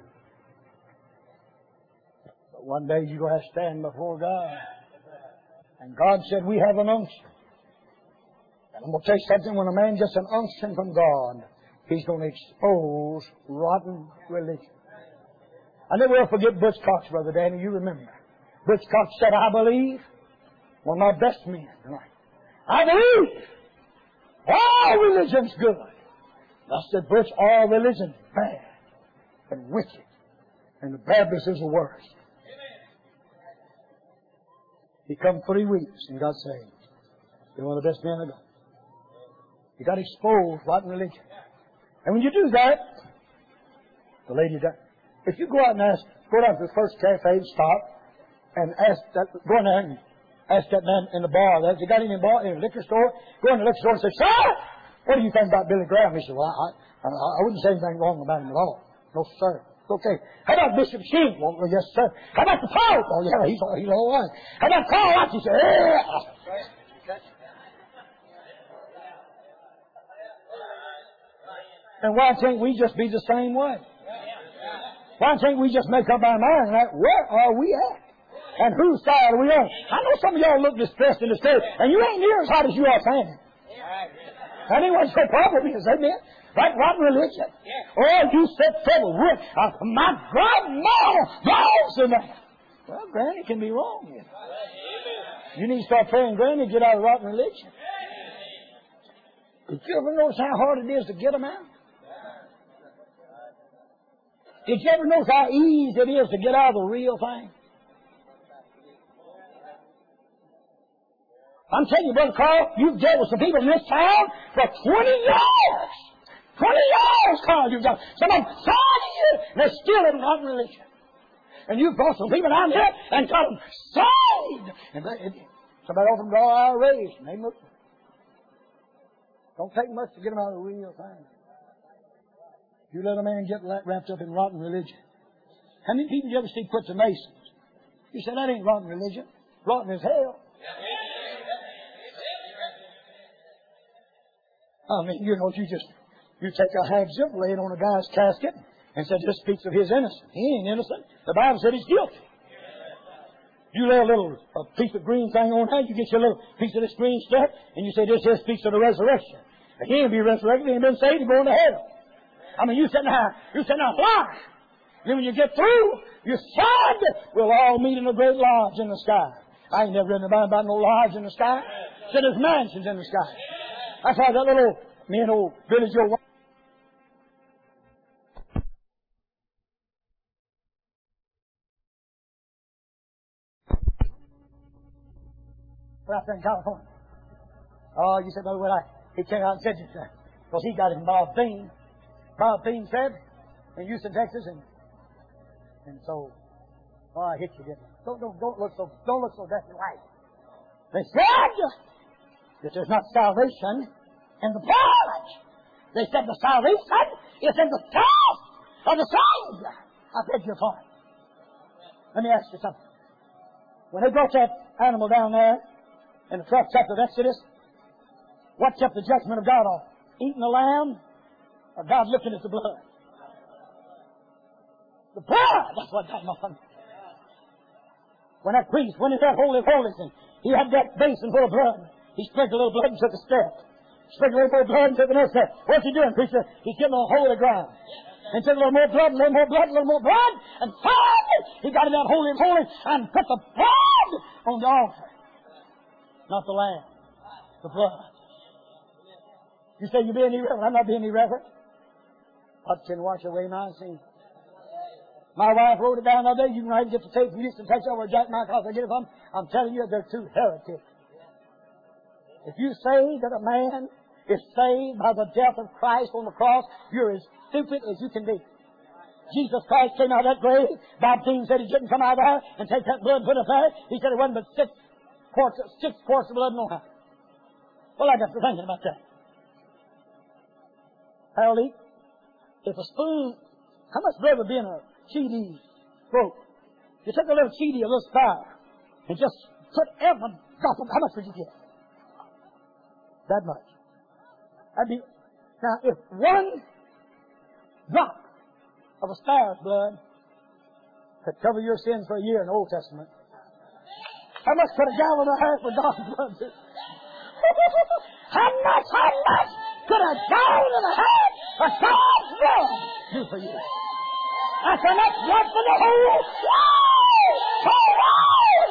But one day you're going to have to stand before God. And God said, we have an unction. And I'm going to tell you something, when a man gets an unction from God, he's going to expose rotten religion. I never will forget Butch Cox, Brother Danny. You remember. Butch Cox said, I believe. One of my best men tonight. I believe. All religion's good. I said, Butch, all religion's bad and wicked. And the Baptist is the worst. He come three weeks and got saved. He's one of the best men I got. He got exposed rotten religion. And when you do that, the lady died. If you go out and ask, go down to the first cafe and stop and ask that, go in there and ask that man in the bar, that you got any in the bar, in the liquor store, go in the liquor store and say, sir, what do you think about Billy Graham? He said, well, I, I, I wouldn't say anything wrong about him at all. No, sir. It's okay. How about Bishop Sheen? Well, well, yes, sir. How about the Pope? Oh, yeah, he's, he's all right. How about Carl Watts? He said, yeah. And why can't we just be the same way? Why can't we just make up our mind that where are we at? And whose side are we on? I know some of y'all look distressed and disturbed, and you ain't near as hot as you are saying. That ain't what's the problem is, amen? Like rotten religion. Oh, you set trouble with uh, my grandmother knows in that. Well, Granny can be wrong. You know. You need to start praying, Granny, get out of rotten religion. Did you ever notice how hard it is to get them out? Did you ever notice how easy it is to get out of the real thing? I'm telling you, Brother Carl, you've dealt with some people in this town for twenty years. twenty years, Carl, you've done. Some of them thirty years. They're still in rotten religion. And you've brought some people down here and got them saved. And they, it, somebody often draw our race. And they look. Don't take much to get them out of the real thing. You let a man get wrapped up in rotten religion. How many people you ever see put to Masons? You say, that ain't rotten religion. Rotten as hell. I mean, you know, you just, you take a half zip, lay it on a guy's casket, and say, this speaks of his innocence. He ain't innocent. The Bible said he's guilty. You lay a little a piece of green thing on that, you get your little piece of this green stuff, and you say, this here speaks of the resurrection. If he ain't be resurrected, he ain't been saved, he's going to hell. I mean, you sitting there, you sitting there flying. Then when you get through, you said, we'll all meet in a great lodge in the sky. I ain't never read about, about no lodge in the sky. Said there's mansions in the sky. That's how that little, me and old Billy Joe. Out there in California. Oh, you said, well, well I, he came out and said this, because he got it from Bob Bean. Bob Bean said, in Houston, Texas, and and so, oh, I hit you, didn't I? Don't, don't, don't look so, don't look so deathly white. They said that there's not salvation in the blood. They said the salvation is in the death of the Savior. I beg your pardon. Let me ask you something. When they brought that animal down there in the twelfth chapter of Exodus, what kept the judgment of God off? Eating the lamb or God looking at the blood? The blood! That's what got him on. When that priest went into that holy of holies and he had that basin full of blood, he sprinkled a little blood and took a step. Sprinkled a little blood and took another step. What's he doing, preacher? He's getting on holy ground. And took a little more blood, a little more blood, a little more blood, and finally he got in that holy of holies and put the blood on the altar. Not the lamb. The blood. You say you're being irreverent. I'm not being irreverent. What can wash away my sins? My wife wrote it down the other day. You can write and get the tape from Houston, Texas, over Jack my house. I get it from. I'm telling you, they're two heretics. If you say that a man is saved by the death of Christ on the cross, you're as stupid as you can be. Jesus Christ came out of that grave. Bob Dean said he didn't come out of there and take that blood and put it there. He said it wasn't but six quarts, six quarts of blood no how. Well, I got to thinking about that. Harold, if a spoon, how much blood would be in a C D throat? You took a little C D, a little star, and just put every drop of, how much would you get? That much. That'd be, now, if one drop of a sparrow's blood could cover your sins for a year in the Old Testament, how much could a gallon and a half of God's blood do? How much, how much could a gallon and a half of God's blood do for you? That's enough blood for the whole world! Whole world!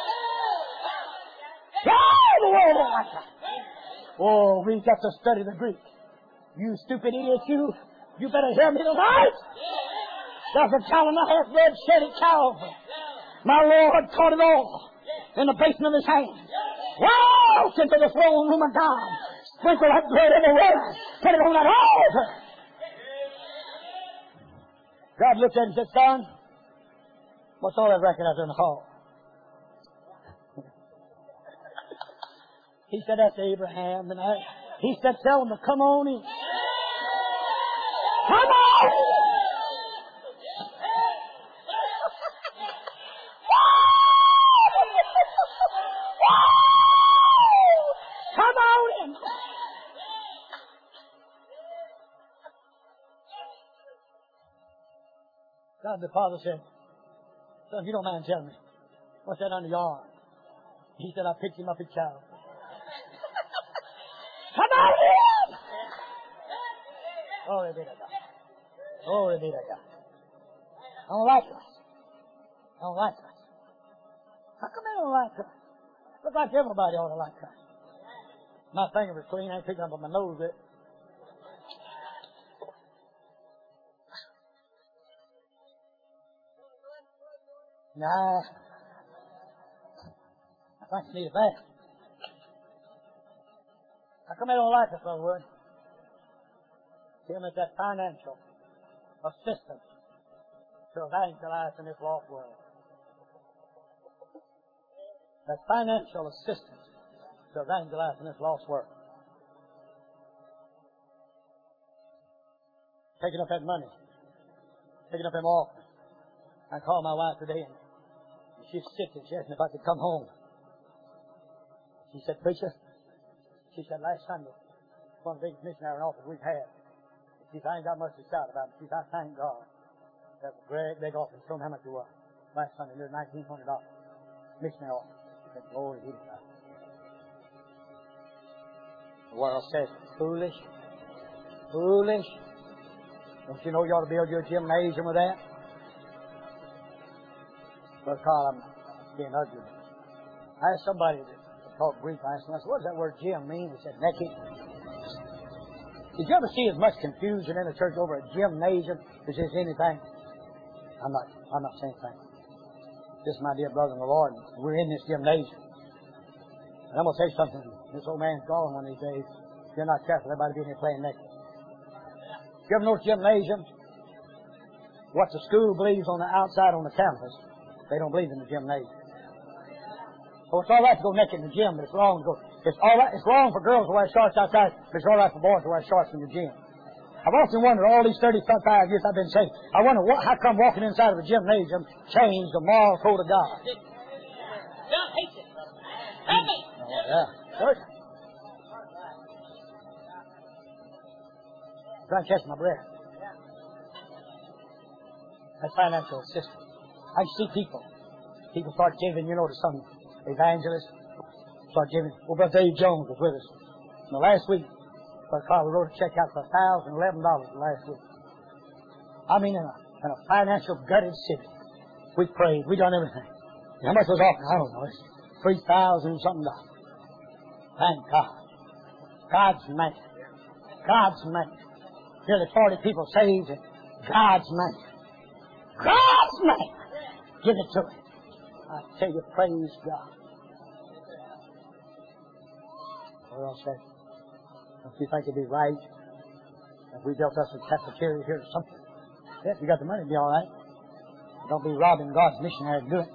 Yeah, the world is like that. Oh, we've got to study the Greek. You stupid idiot, you. You better hear me tonight. There's a gallon and a half blood shed at Calvary. My Lord caught it all in the basin of his hand. Walked into the throne room of God. Sprinkled that blood everywhere. Put it on that altar. God looked at him and said, son, what's all that racket out there in the hall? He said, that's Abraham. And I, he said, tell him to come on in. Come on! Come on in! God the Father said, son, if you don't mind telling me, what's that under your arm? He said, I picked him up at Calvary. Come on in! Glory be to God. Glory be to God. I don't like us. I don't like us. How come they don't like us? Look like everybody ought to like us. My finger was clean. I ain't picking up on my nose bit. Nah. I think you need it back. How come I don't like it, Brother Wood? Him is that financial assistance to evangelize in this lost world. That financial assistance to evangelize in this lost world. Taking up that money. Taking up them offering. I called my wife today and she's sick and she asked me if I could come home. She said, Preacher, she said, last Sunday, one of the biggest missionary offers we've had. She said, I ain't got much to shout about it. She said, I thank God. That was a great big offering. Show me how much it was. Last Sunday, near nineteen hundred dollars. Missionary offering. She said, Lord, he did. The world says, foolish, foolish. Don't you know you ought to build your gymnasium with that? Brother Carl, I'm being ugly. I asked somebody that talked Greek last night. I said, what does that word gym mean? He said, naked. Did you ever see as much confusion in the church over a gymnasium as there's anything? I'm not, I'm not saying anything. This is my dear brother in the Lord. We're in this gymnasium. And I'm going to tell you something. This old man's gone one of these days. If you're not careful, everybody be in here playing naked. You ever know gymnasium? What the school believes on the outside on the campus, they don't believe in the gymnasium. So it's all right to go naked in the gym, but it's wrong to go. It's all right. It's wrong for girls to wear shorts outside, but it's all right for boys to wear shorts in the gym. I've often wondered, all these thirty-five years I've been saved, I wonder what, how come walking inside of a gymnasium changed the moral code of God. God hates it. Help me. Oh, yeah. Sure. I'm trying to catch my breath. That's financial assistance. I see people. People start giving, you know, to some evangelist. Start giving. Well, Brother Dave Jones was with us. Now, last week, Brother Carl wrote a check out for one thousand eleven dollars last week. I mean, in a, in a financial gutted city. We prayed. We done everything. And how much was offered? I don't know. It's three thousand something dollars. Thank God. God's money. God's money. Nearly forty people saved. God's money. God's money. Give it to him. I tell you, praise God. What else said? Don't you think it'd be right if we built us a cafeteria here or something? Yeah, if you got the money, it'd be all right. Don't be robbing God's missionary to do it.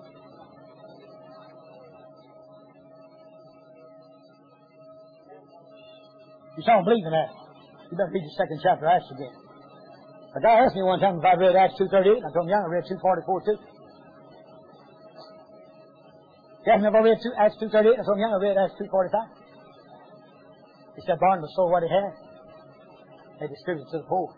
You don't believe in that. You better read the second chapter of Acts again. A guy asked me one time if I read Acts two thirty-eight, and I told him, yeah, I read two forty-four too. He asked me if I read two, Acts two thirty-eight, and I told him, yeah, I read Acts two forty-five. He said, Barnabas sold what he had. They distributed to the poor.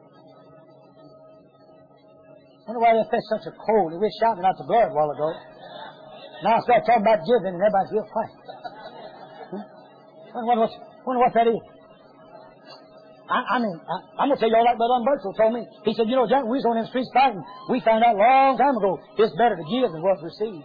I wonder why they fetched such a cold. They were shouting out the blood a while ago. Now I start talking about giving, and everybody's real quiet. Hmm? I wonder, what's, wonder what that is. I, I mean, I, I'm going to tell you all that Brother Umberto told me. He said, you know, John, we was on them streets fighting. We found out a long time ago it's better to give than what's received.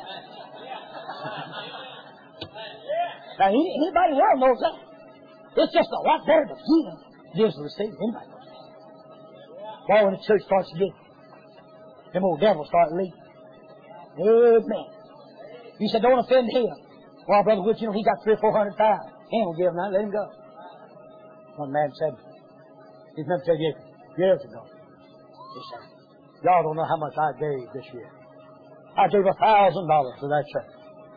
Now, anybody in the world knows that. It's just a lot better to give than to receive. Anybody knows that. Why, when the church starts to give, them old devils start leaving. Amen. He said, don't offend him. Well, Brother Wood, you know, he got three or four hundred thousand. He ain't going to give him that. Let him go. One man said, he's never said years, years ago. He said, y'all don't know how much I gave this year. I gave a thousand dollars to that church.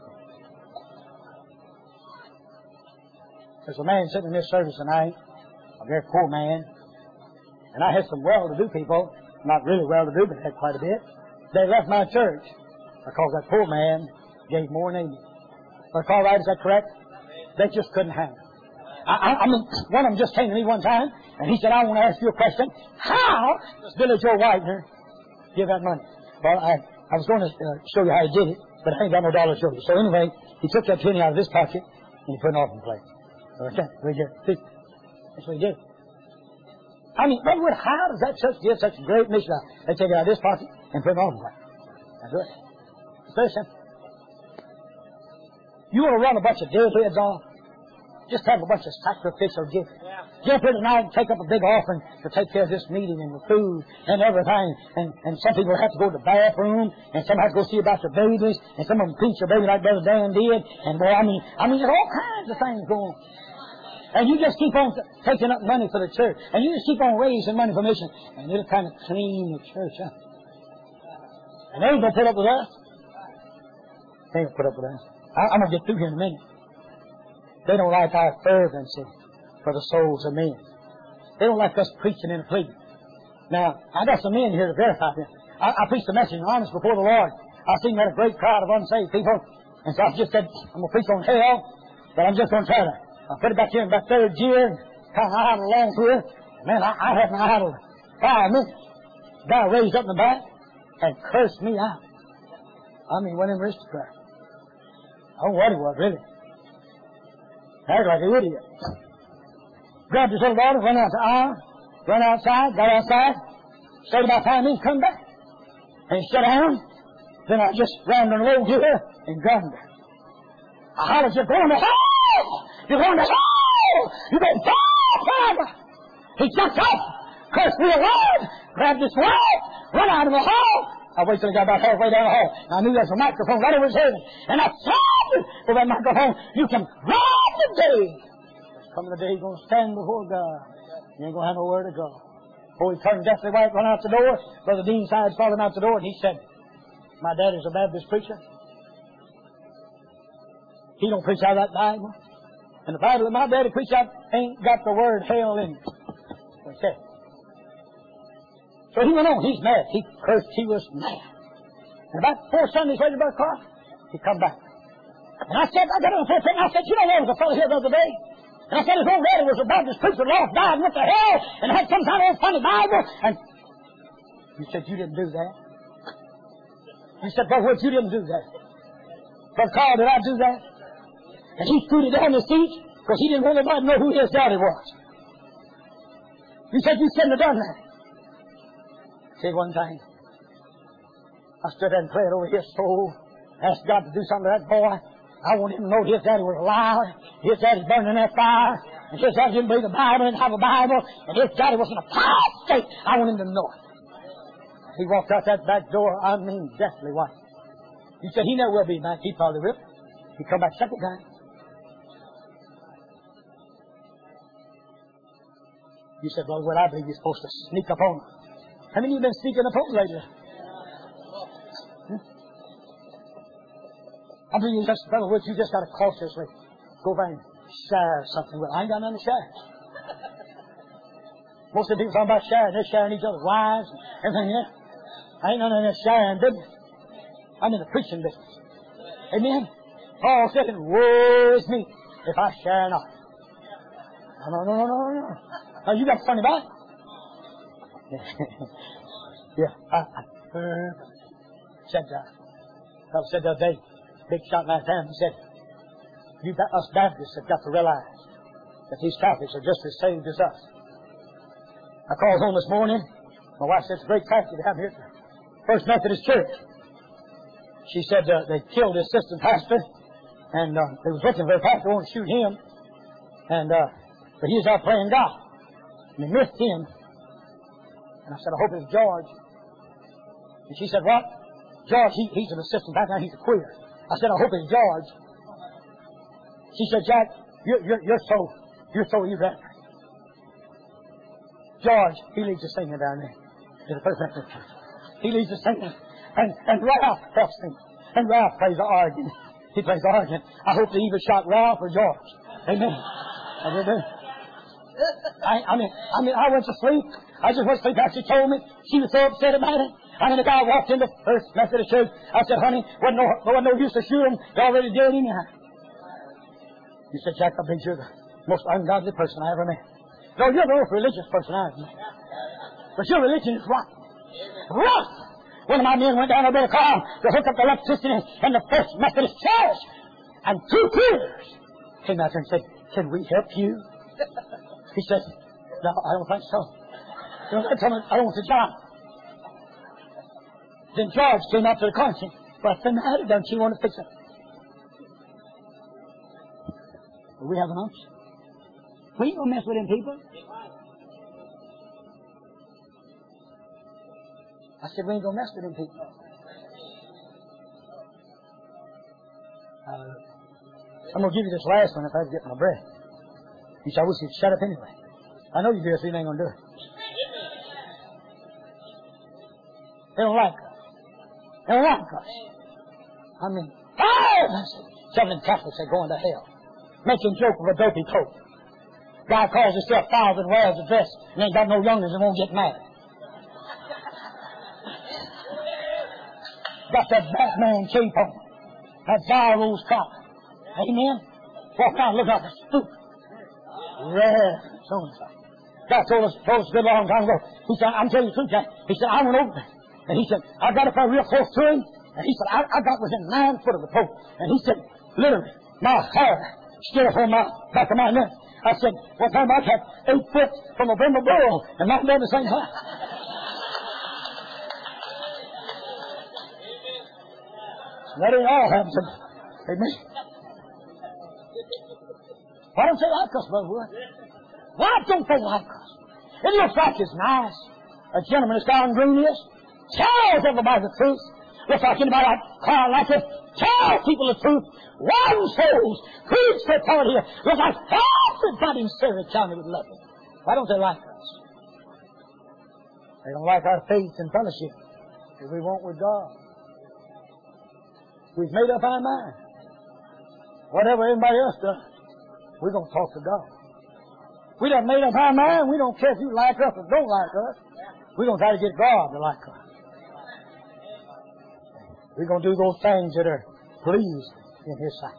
There's a man sitting in this service tonight, a very poor man, and I had some well-to-do people, not really well-to-do, but had quite a bit. They left my church because that poor man gave more than they did. But all right, is that correct? They just couldn't handle it. I, I, I mean, one of them just came to me one time, and he said, I want to ask you a question. How does Billy Joe Widener give that money? Well, I, I was going to uh, show you how he did it, but I ain't got no dollar to show you. So anyway, he took that penny out of his pocket, and he put it off in place. Okay, we did. See, that's what he did. I mean, Brother Wood, how does that church give such a great mission? They take it out of this pocket and put it on in place. That's it. It's very simple. You want to run a bunch of deadheads off? Just have a bunch of sacrificial gifts. Yeah. Get up here tonight and take up a big offering to take care of this meeting and the food and everything. And, and some people have to go to the bathroom, and some have to go see about their babies, and some of them preach their baby like Brother Dan did. And well, I mean, I mean, there's all kinds of things going on. And you just keep on taking up money for the church. And you just keep on raising money for mission. And it'll kind of clean the church up. And they ain't going to put up with us. They ain't going to put up with us. I, I'm going to get through here in a minute. They don't like our fervency for the souls of men. They don't like us preaching and pleading. Now, I got some men here to verify this. I, I preached a message honest before the Lord. I seen that a great crowd of unsaved people. And so I just said, I'm going to preach on hell, but I'm just going to try to I'll put it back here in about third year and kind of idle along through it. Man, I, I hadn't idled five minutes. The guy raised up in the back and cursed me out. I mean, one of them aristocrats. I don't know what he was, really. Acted like an idiot. Grabbed his little daughter, run out the aisle, run outside, got outside, stayed about five minutes, come back. And he sat down. Then I just ran her low here and gunned her. I hollered, you're going to hell! You're going to hell! You're going to hell! He jumped up, cursed me aloud, grabbed his wife, run out of the hall. I waited till he got about halfway down the hall. And I knew there was a microphone right over his head. And I said for that microphone, you can rob the day. Coming the day you're going to stand before God. You ain't going to have nowhere to go. Boy, he turned deathly white, run out the door. Brother Dean Sides followed him out the door, and he said, my daddy's a Baptist preacher. He don't preach out of that Bible. And the Bible that my daddy preached out ain't got the word hell in it. He said. So he went on. He's mad. He cursed. He was mad. And about four Sundays later, Brother Carl, he come back. And I said, I got on the pulpit, and I said, you know, there was a fellow here the other day. And I said, his old daddy was a Baptist preacher, lost, died, and went to hell, and had some kind of old funny Bible. And you said, you didn't do that. You said, Brother Woods, you didn't do that. Brother Carl, did I do that? And he scooted down the seat because he didn't want anybody to know who his daddy was. You said you shouldn't have done that. Say one thing. I stood there and prayed over his soul, asked God to do something to that boy. I want him to know his daddy was alive. His daddy's burning in that fire. And his daddy didn't believe the Bible, didn't have a Bible. And his daddy was in a apostate. I want him to know it. He walked out that back door, I mean, deathly white. He said he never will be back. He probably will. He come back second time. You said, Brother, well, I believe you're supposed to sneak up on them. How many of you have been sneaking up on them lately? Hmm? I believe you just, Brother Woods, you just got to cautiously go over and share something with. I ain't got nothing to share. Most of the people talking about sharing. They're sharing each other's wives and everything else. I ain't none of that sharing business. I'm in the preaching business. Amen? Paul said, woe is me if I share not. No, no, no, no, no, no. Now, you got a funny Bible. Yeah. I, I uh, said, uh, I said the other day, big shot like that, he said, you got, us Baptists have got to realize that these Catholics are just as saved as us. I called home this morning. My wife said, it's a great tragedy to have here at the First Methodist Church. She said uh, they killed the assistant pastor, and uh, they was looking for a pastor, wanted to shoot him, and uh, but he was out praying God, and they missed him. And I said, I hope it's George. And she said, what? George, he, he's an assistant pastor, he's a queer. I said, I hope it's George. She said, Jack, you're, you're, you're so, you're so irreverent. George, he leads the singing down there in the First Methodist Church. He leads the singing. And, and Ralph helps me. And Ralph plays the organ. He plays the organ. I hope they either shot Ralph or George. Amen. Amen. I, I mean, I mean, I went to sleep. I just went to sleep after she told me. She was so upset about it. I mean, the guy walked into First Methodist Church. I said, honey, wasn't no, wasn't no use to shoot him. They already did anyhow. You said, Jack, I believe you're the most ungodly person I ever met. No, you're the most religious person I ever met. But your religion is rotten. Rotten! One of my men went down to a car to hook up the electricity in the First Methodist Church. And two peers came out there and said, can we help you? He said, no, I don't think so. You know, I told him, I don't want the job. Then George came out to the car and said, what's the matter? Don't you want to fix it? Well, we have an unction. We ain't going to mess with them people. I said, we ain't going to mess with them people. Uh, I'm going to give you this last one if I can get my breath. He said, I wish you'd shut up anyway. I know you do, so you ain't going to do it. They don't like us. They don't like us. I mean, oh! Some of them Catholics are going to hell. Making joke of a dopey coat. Guy calls himself father and wears a dress and ain't got no youngers and won't get married. Got that Batman cape on. That Zyro's collar. Amen? Walk around look like a spook. Rare. So-and-so. God told us, told us a good long time ago. He said, I'm telling you the truth, Jack. He said, I went over there. And he said, I got up there real close to him. And he said, I, I got within nine foot of the Pope. And he said, literally, my hair stood up on my back of my neck. I said, one time I had eight foot from a Brahma bull and not at the same time. That ain't all happens. Amen. Why don't they like us, Brother Wood? Why don't they like us? It looks like it's nice. A gentleman is down green is. Tells everybody the truth. Looks like anybody like Carl like it. Tell people the truth. One souls. Preach the part here. Looks like everybody in Surrey County would love it. Why don't they like us? They don't like our faith and fellowship that we want with God. We've made up our mind. Whatever anybody else does, we're going to talk to God. We done made up our mind. We don't care if you like us or don't like us. We're going to try to get God to like us. We're going to do those things that are pleased in His sight.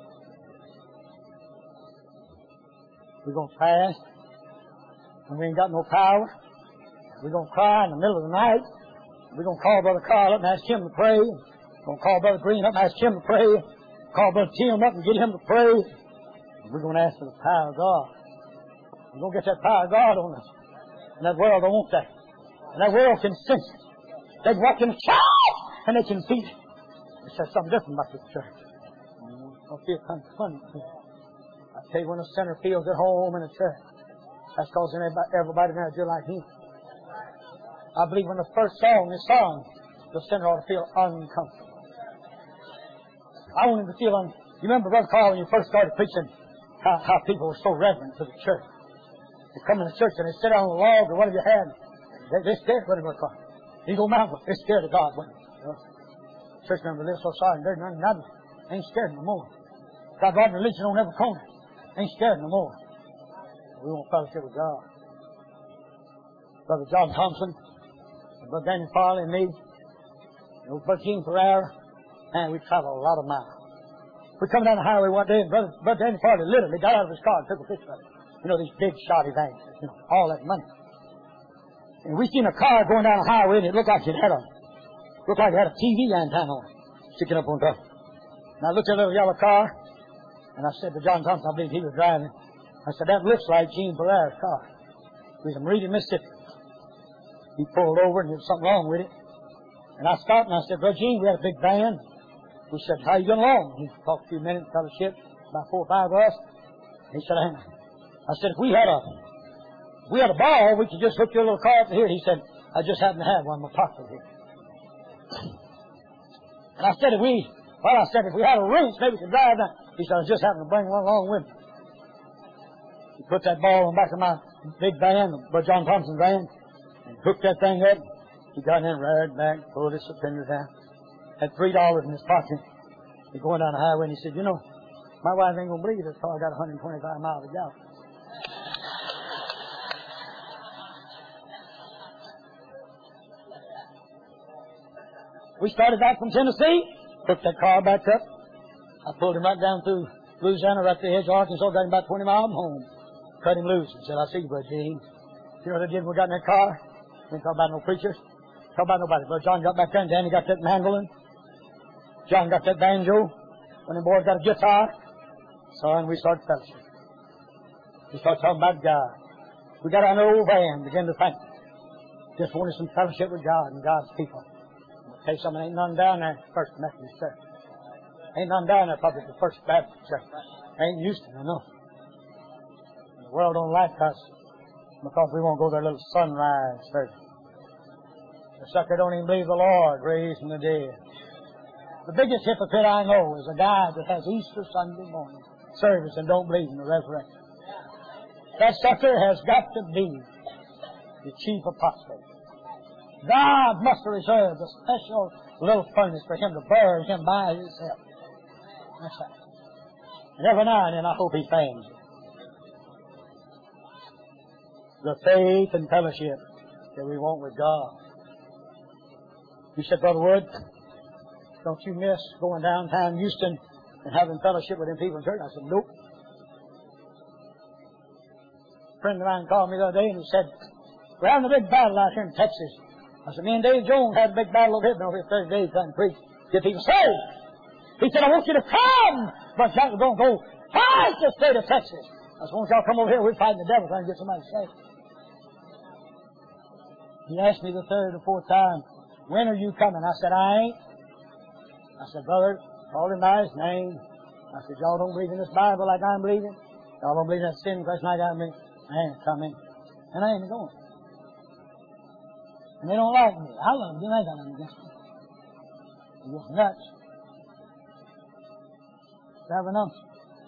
We're going to fast, and we ain't got no power. We're going to cry in the middle of the night. We're going to call Brother Carl up and ask him to pray. We're going to call Brother Green up and ask him to pray. Call Brother Tim up and get him to pray. And we're going to ask for the power of God. We're going to get that power of God on us. And that world don't want that. And that world can sense it. They can walk in the church and they can feel it. It says something different about this church. I feel kind of funny. I tell you, when a sinner feels at home in a church, that's because everybody there is just like him. I believe when the first song is sung, the sinner ought to feel uncomfortable. I want him to feel un... You remember, Brother Carl, when you first started preaching, how, how people were so reverent to the church. They come in the church and they sit on the log or whatever you had. They, they're scared, Brother Carl. Eagle Mountain, they're scared of God. You know? Church member lives so sorry and dirty, nothing, nothing. Ain't scared no more. God brought religion on every corner. Ain't scared no more. We want fellowship with God. Brother John Thompson, Brother Daniel Farley and me, and Brother Gene Ferrara, and we traveled a lot of miles. We come down the highway one day, and Brother, Brother Daniel Farley literally got out of his car and took a picture of it. You know, these big shoddy things, you know, all that money. And we seen a car going down the highway, and it looked like it had a, looked like it had a T V antenna on it, sticking up on top. And I looked at the little yellow car, and I said to John Thompson, I believe he was driving, I said, that looks like Gene Ferrara's car. He was in Meridian, Mississippi. He pulled over, and there was something wrong with it. And I stopped, and I said, Brother Gene, we had a big van. We said, how you getting along? He talked a few minutes, fellowship, about four or five of us. He said, I, I said, if we had a, if we had a ball, we could just hook your little car up to here. He said, I just happen to have one in my pocket here. And I said, if we, well, I said, if we had a wrench, maybe we could drive that. He said, I just happened to bring one along with me. He put that ball on the back of my big van, Brother John Thompson's van, and hooked that thing up. He got in, reared back, pulled his suspenders down. Had three dollars in his pocket. He's going down the highway, and he said, you know, my wife ain't going to believe this car got one hundred twenty-five miles a gallon. We started back from Tennessee, took that car back up. I pulled him right down through Louisiana, right to the edge of Arkansas, got him about twenty miles home. Cut him loose and said, I see you, Brother Gene. You know what they did when we got in that car? We didn't talk about no preachers. Talk about nobody. Brother John got back there, and Danny got that mandolin. John got that banjo. When the boys got a guitar. So, and we started fellowship. We started talking about God. We got on our old van, began to think. Just wanted some fellowship with God and God's people. I'll tell you something, ain't none down there First Methodist Church. Ain't none down there probably the First Baptist Church. Ain't used to, I know. The world don't like us because we won't go to their little sunrise service. The sucker don't even believe the Lord raised from the dead. The biggest hypocrite I know is a guy that has Easter Sunday morning service and don't believe in the resurrection. That sucker has got to be the chief apostate. God must have reserved a special little furnace for him to burn him by himself. That's right. And every now and then I hope he fans it. The faith and fellowship that we want with God. You said, Brother Wood, don't you miss going downtown Houston and having fellowship with them people in church? I said, nope. A friend of mine called me the other day and he said, we're having a big battle out here in Texas. I said, me and Dave Jones had a big battle over here, been over here thirty days trying to preach, get people saved. He said, I want you to come, but y'all don't go twice the state of Texas. I said, won't y'all come over here? We're fighting the devil trying to get somebody saved. He asked me the third or fourth time, when are you coming? I said, I ain't. I said, brother, call him by his name. I said, y'all don't believe in this Bible like I'm believing? Y'all don't believe in that sin question like I'm believing? I ain't coming. And I ain't going. And they don't like me. I love them. They got nothing against me. They're just nuts. Have an unction.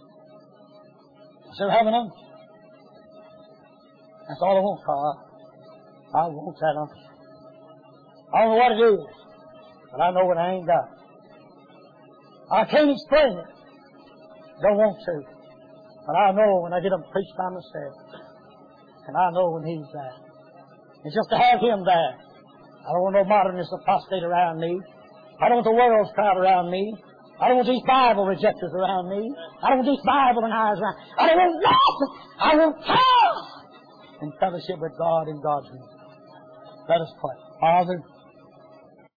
I said, have an unction. That's all I want, Carl. I want that unction. I don't know what it is, but I know what I ain't got. I can't explain it. Don't want to. But I know when I get up and preach by myself. And I know when he's there. It's just to have him there. I don't want no modernist apostate around me. I don't want the world's crowd around me. I don't want these Bible rejectors around me. I don't want these Bible deniers around me. I don't want nothing. I want God in fellowship with God in God's name. Let us pray. Father,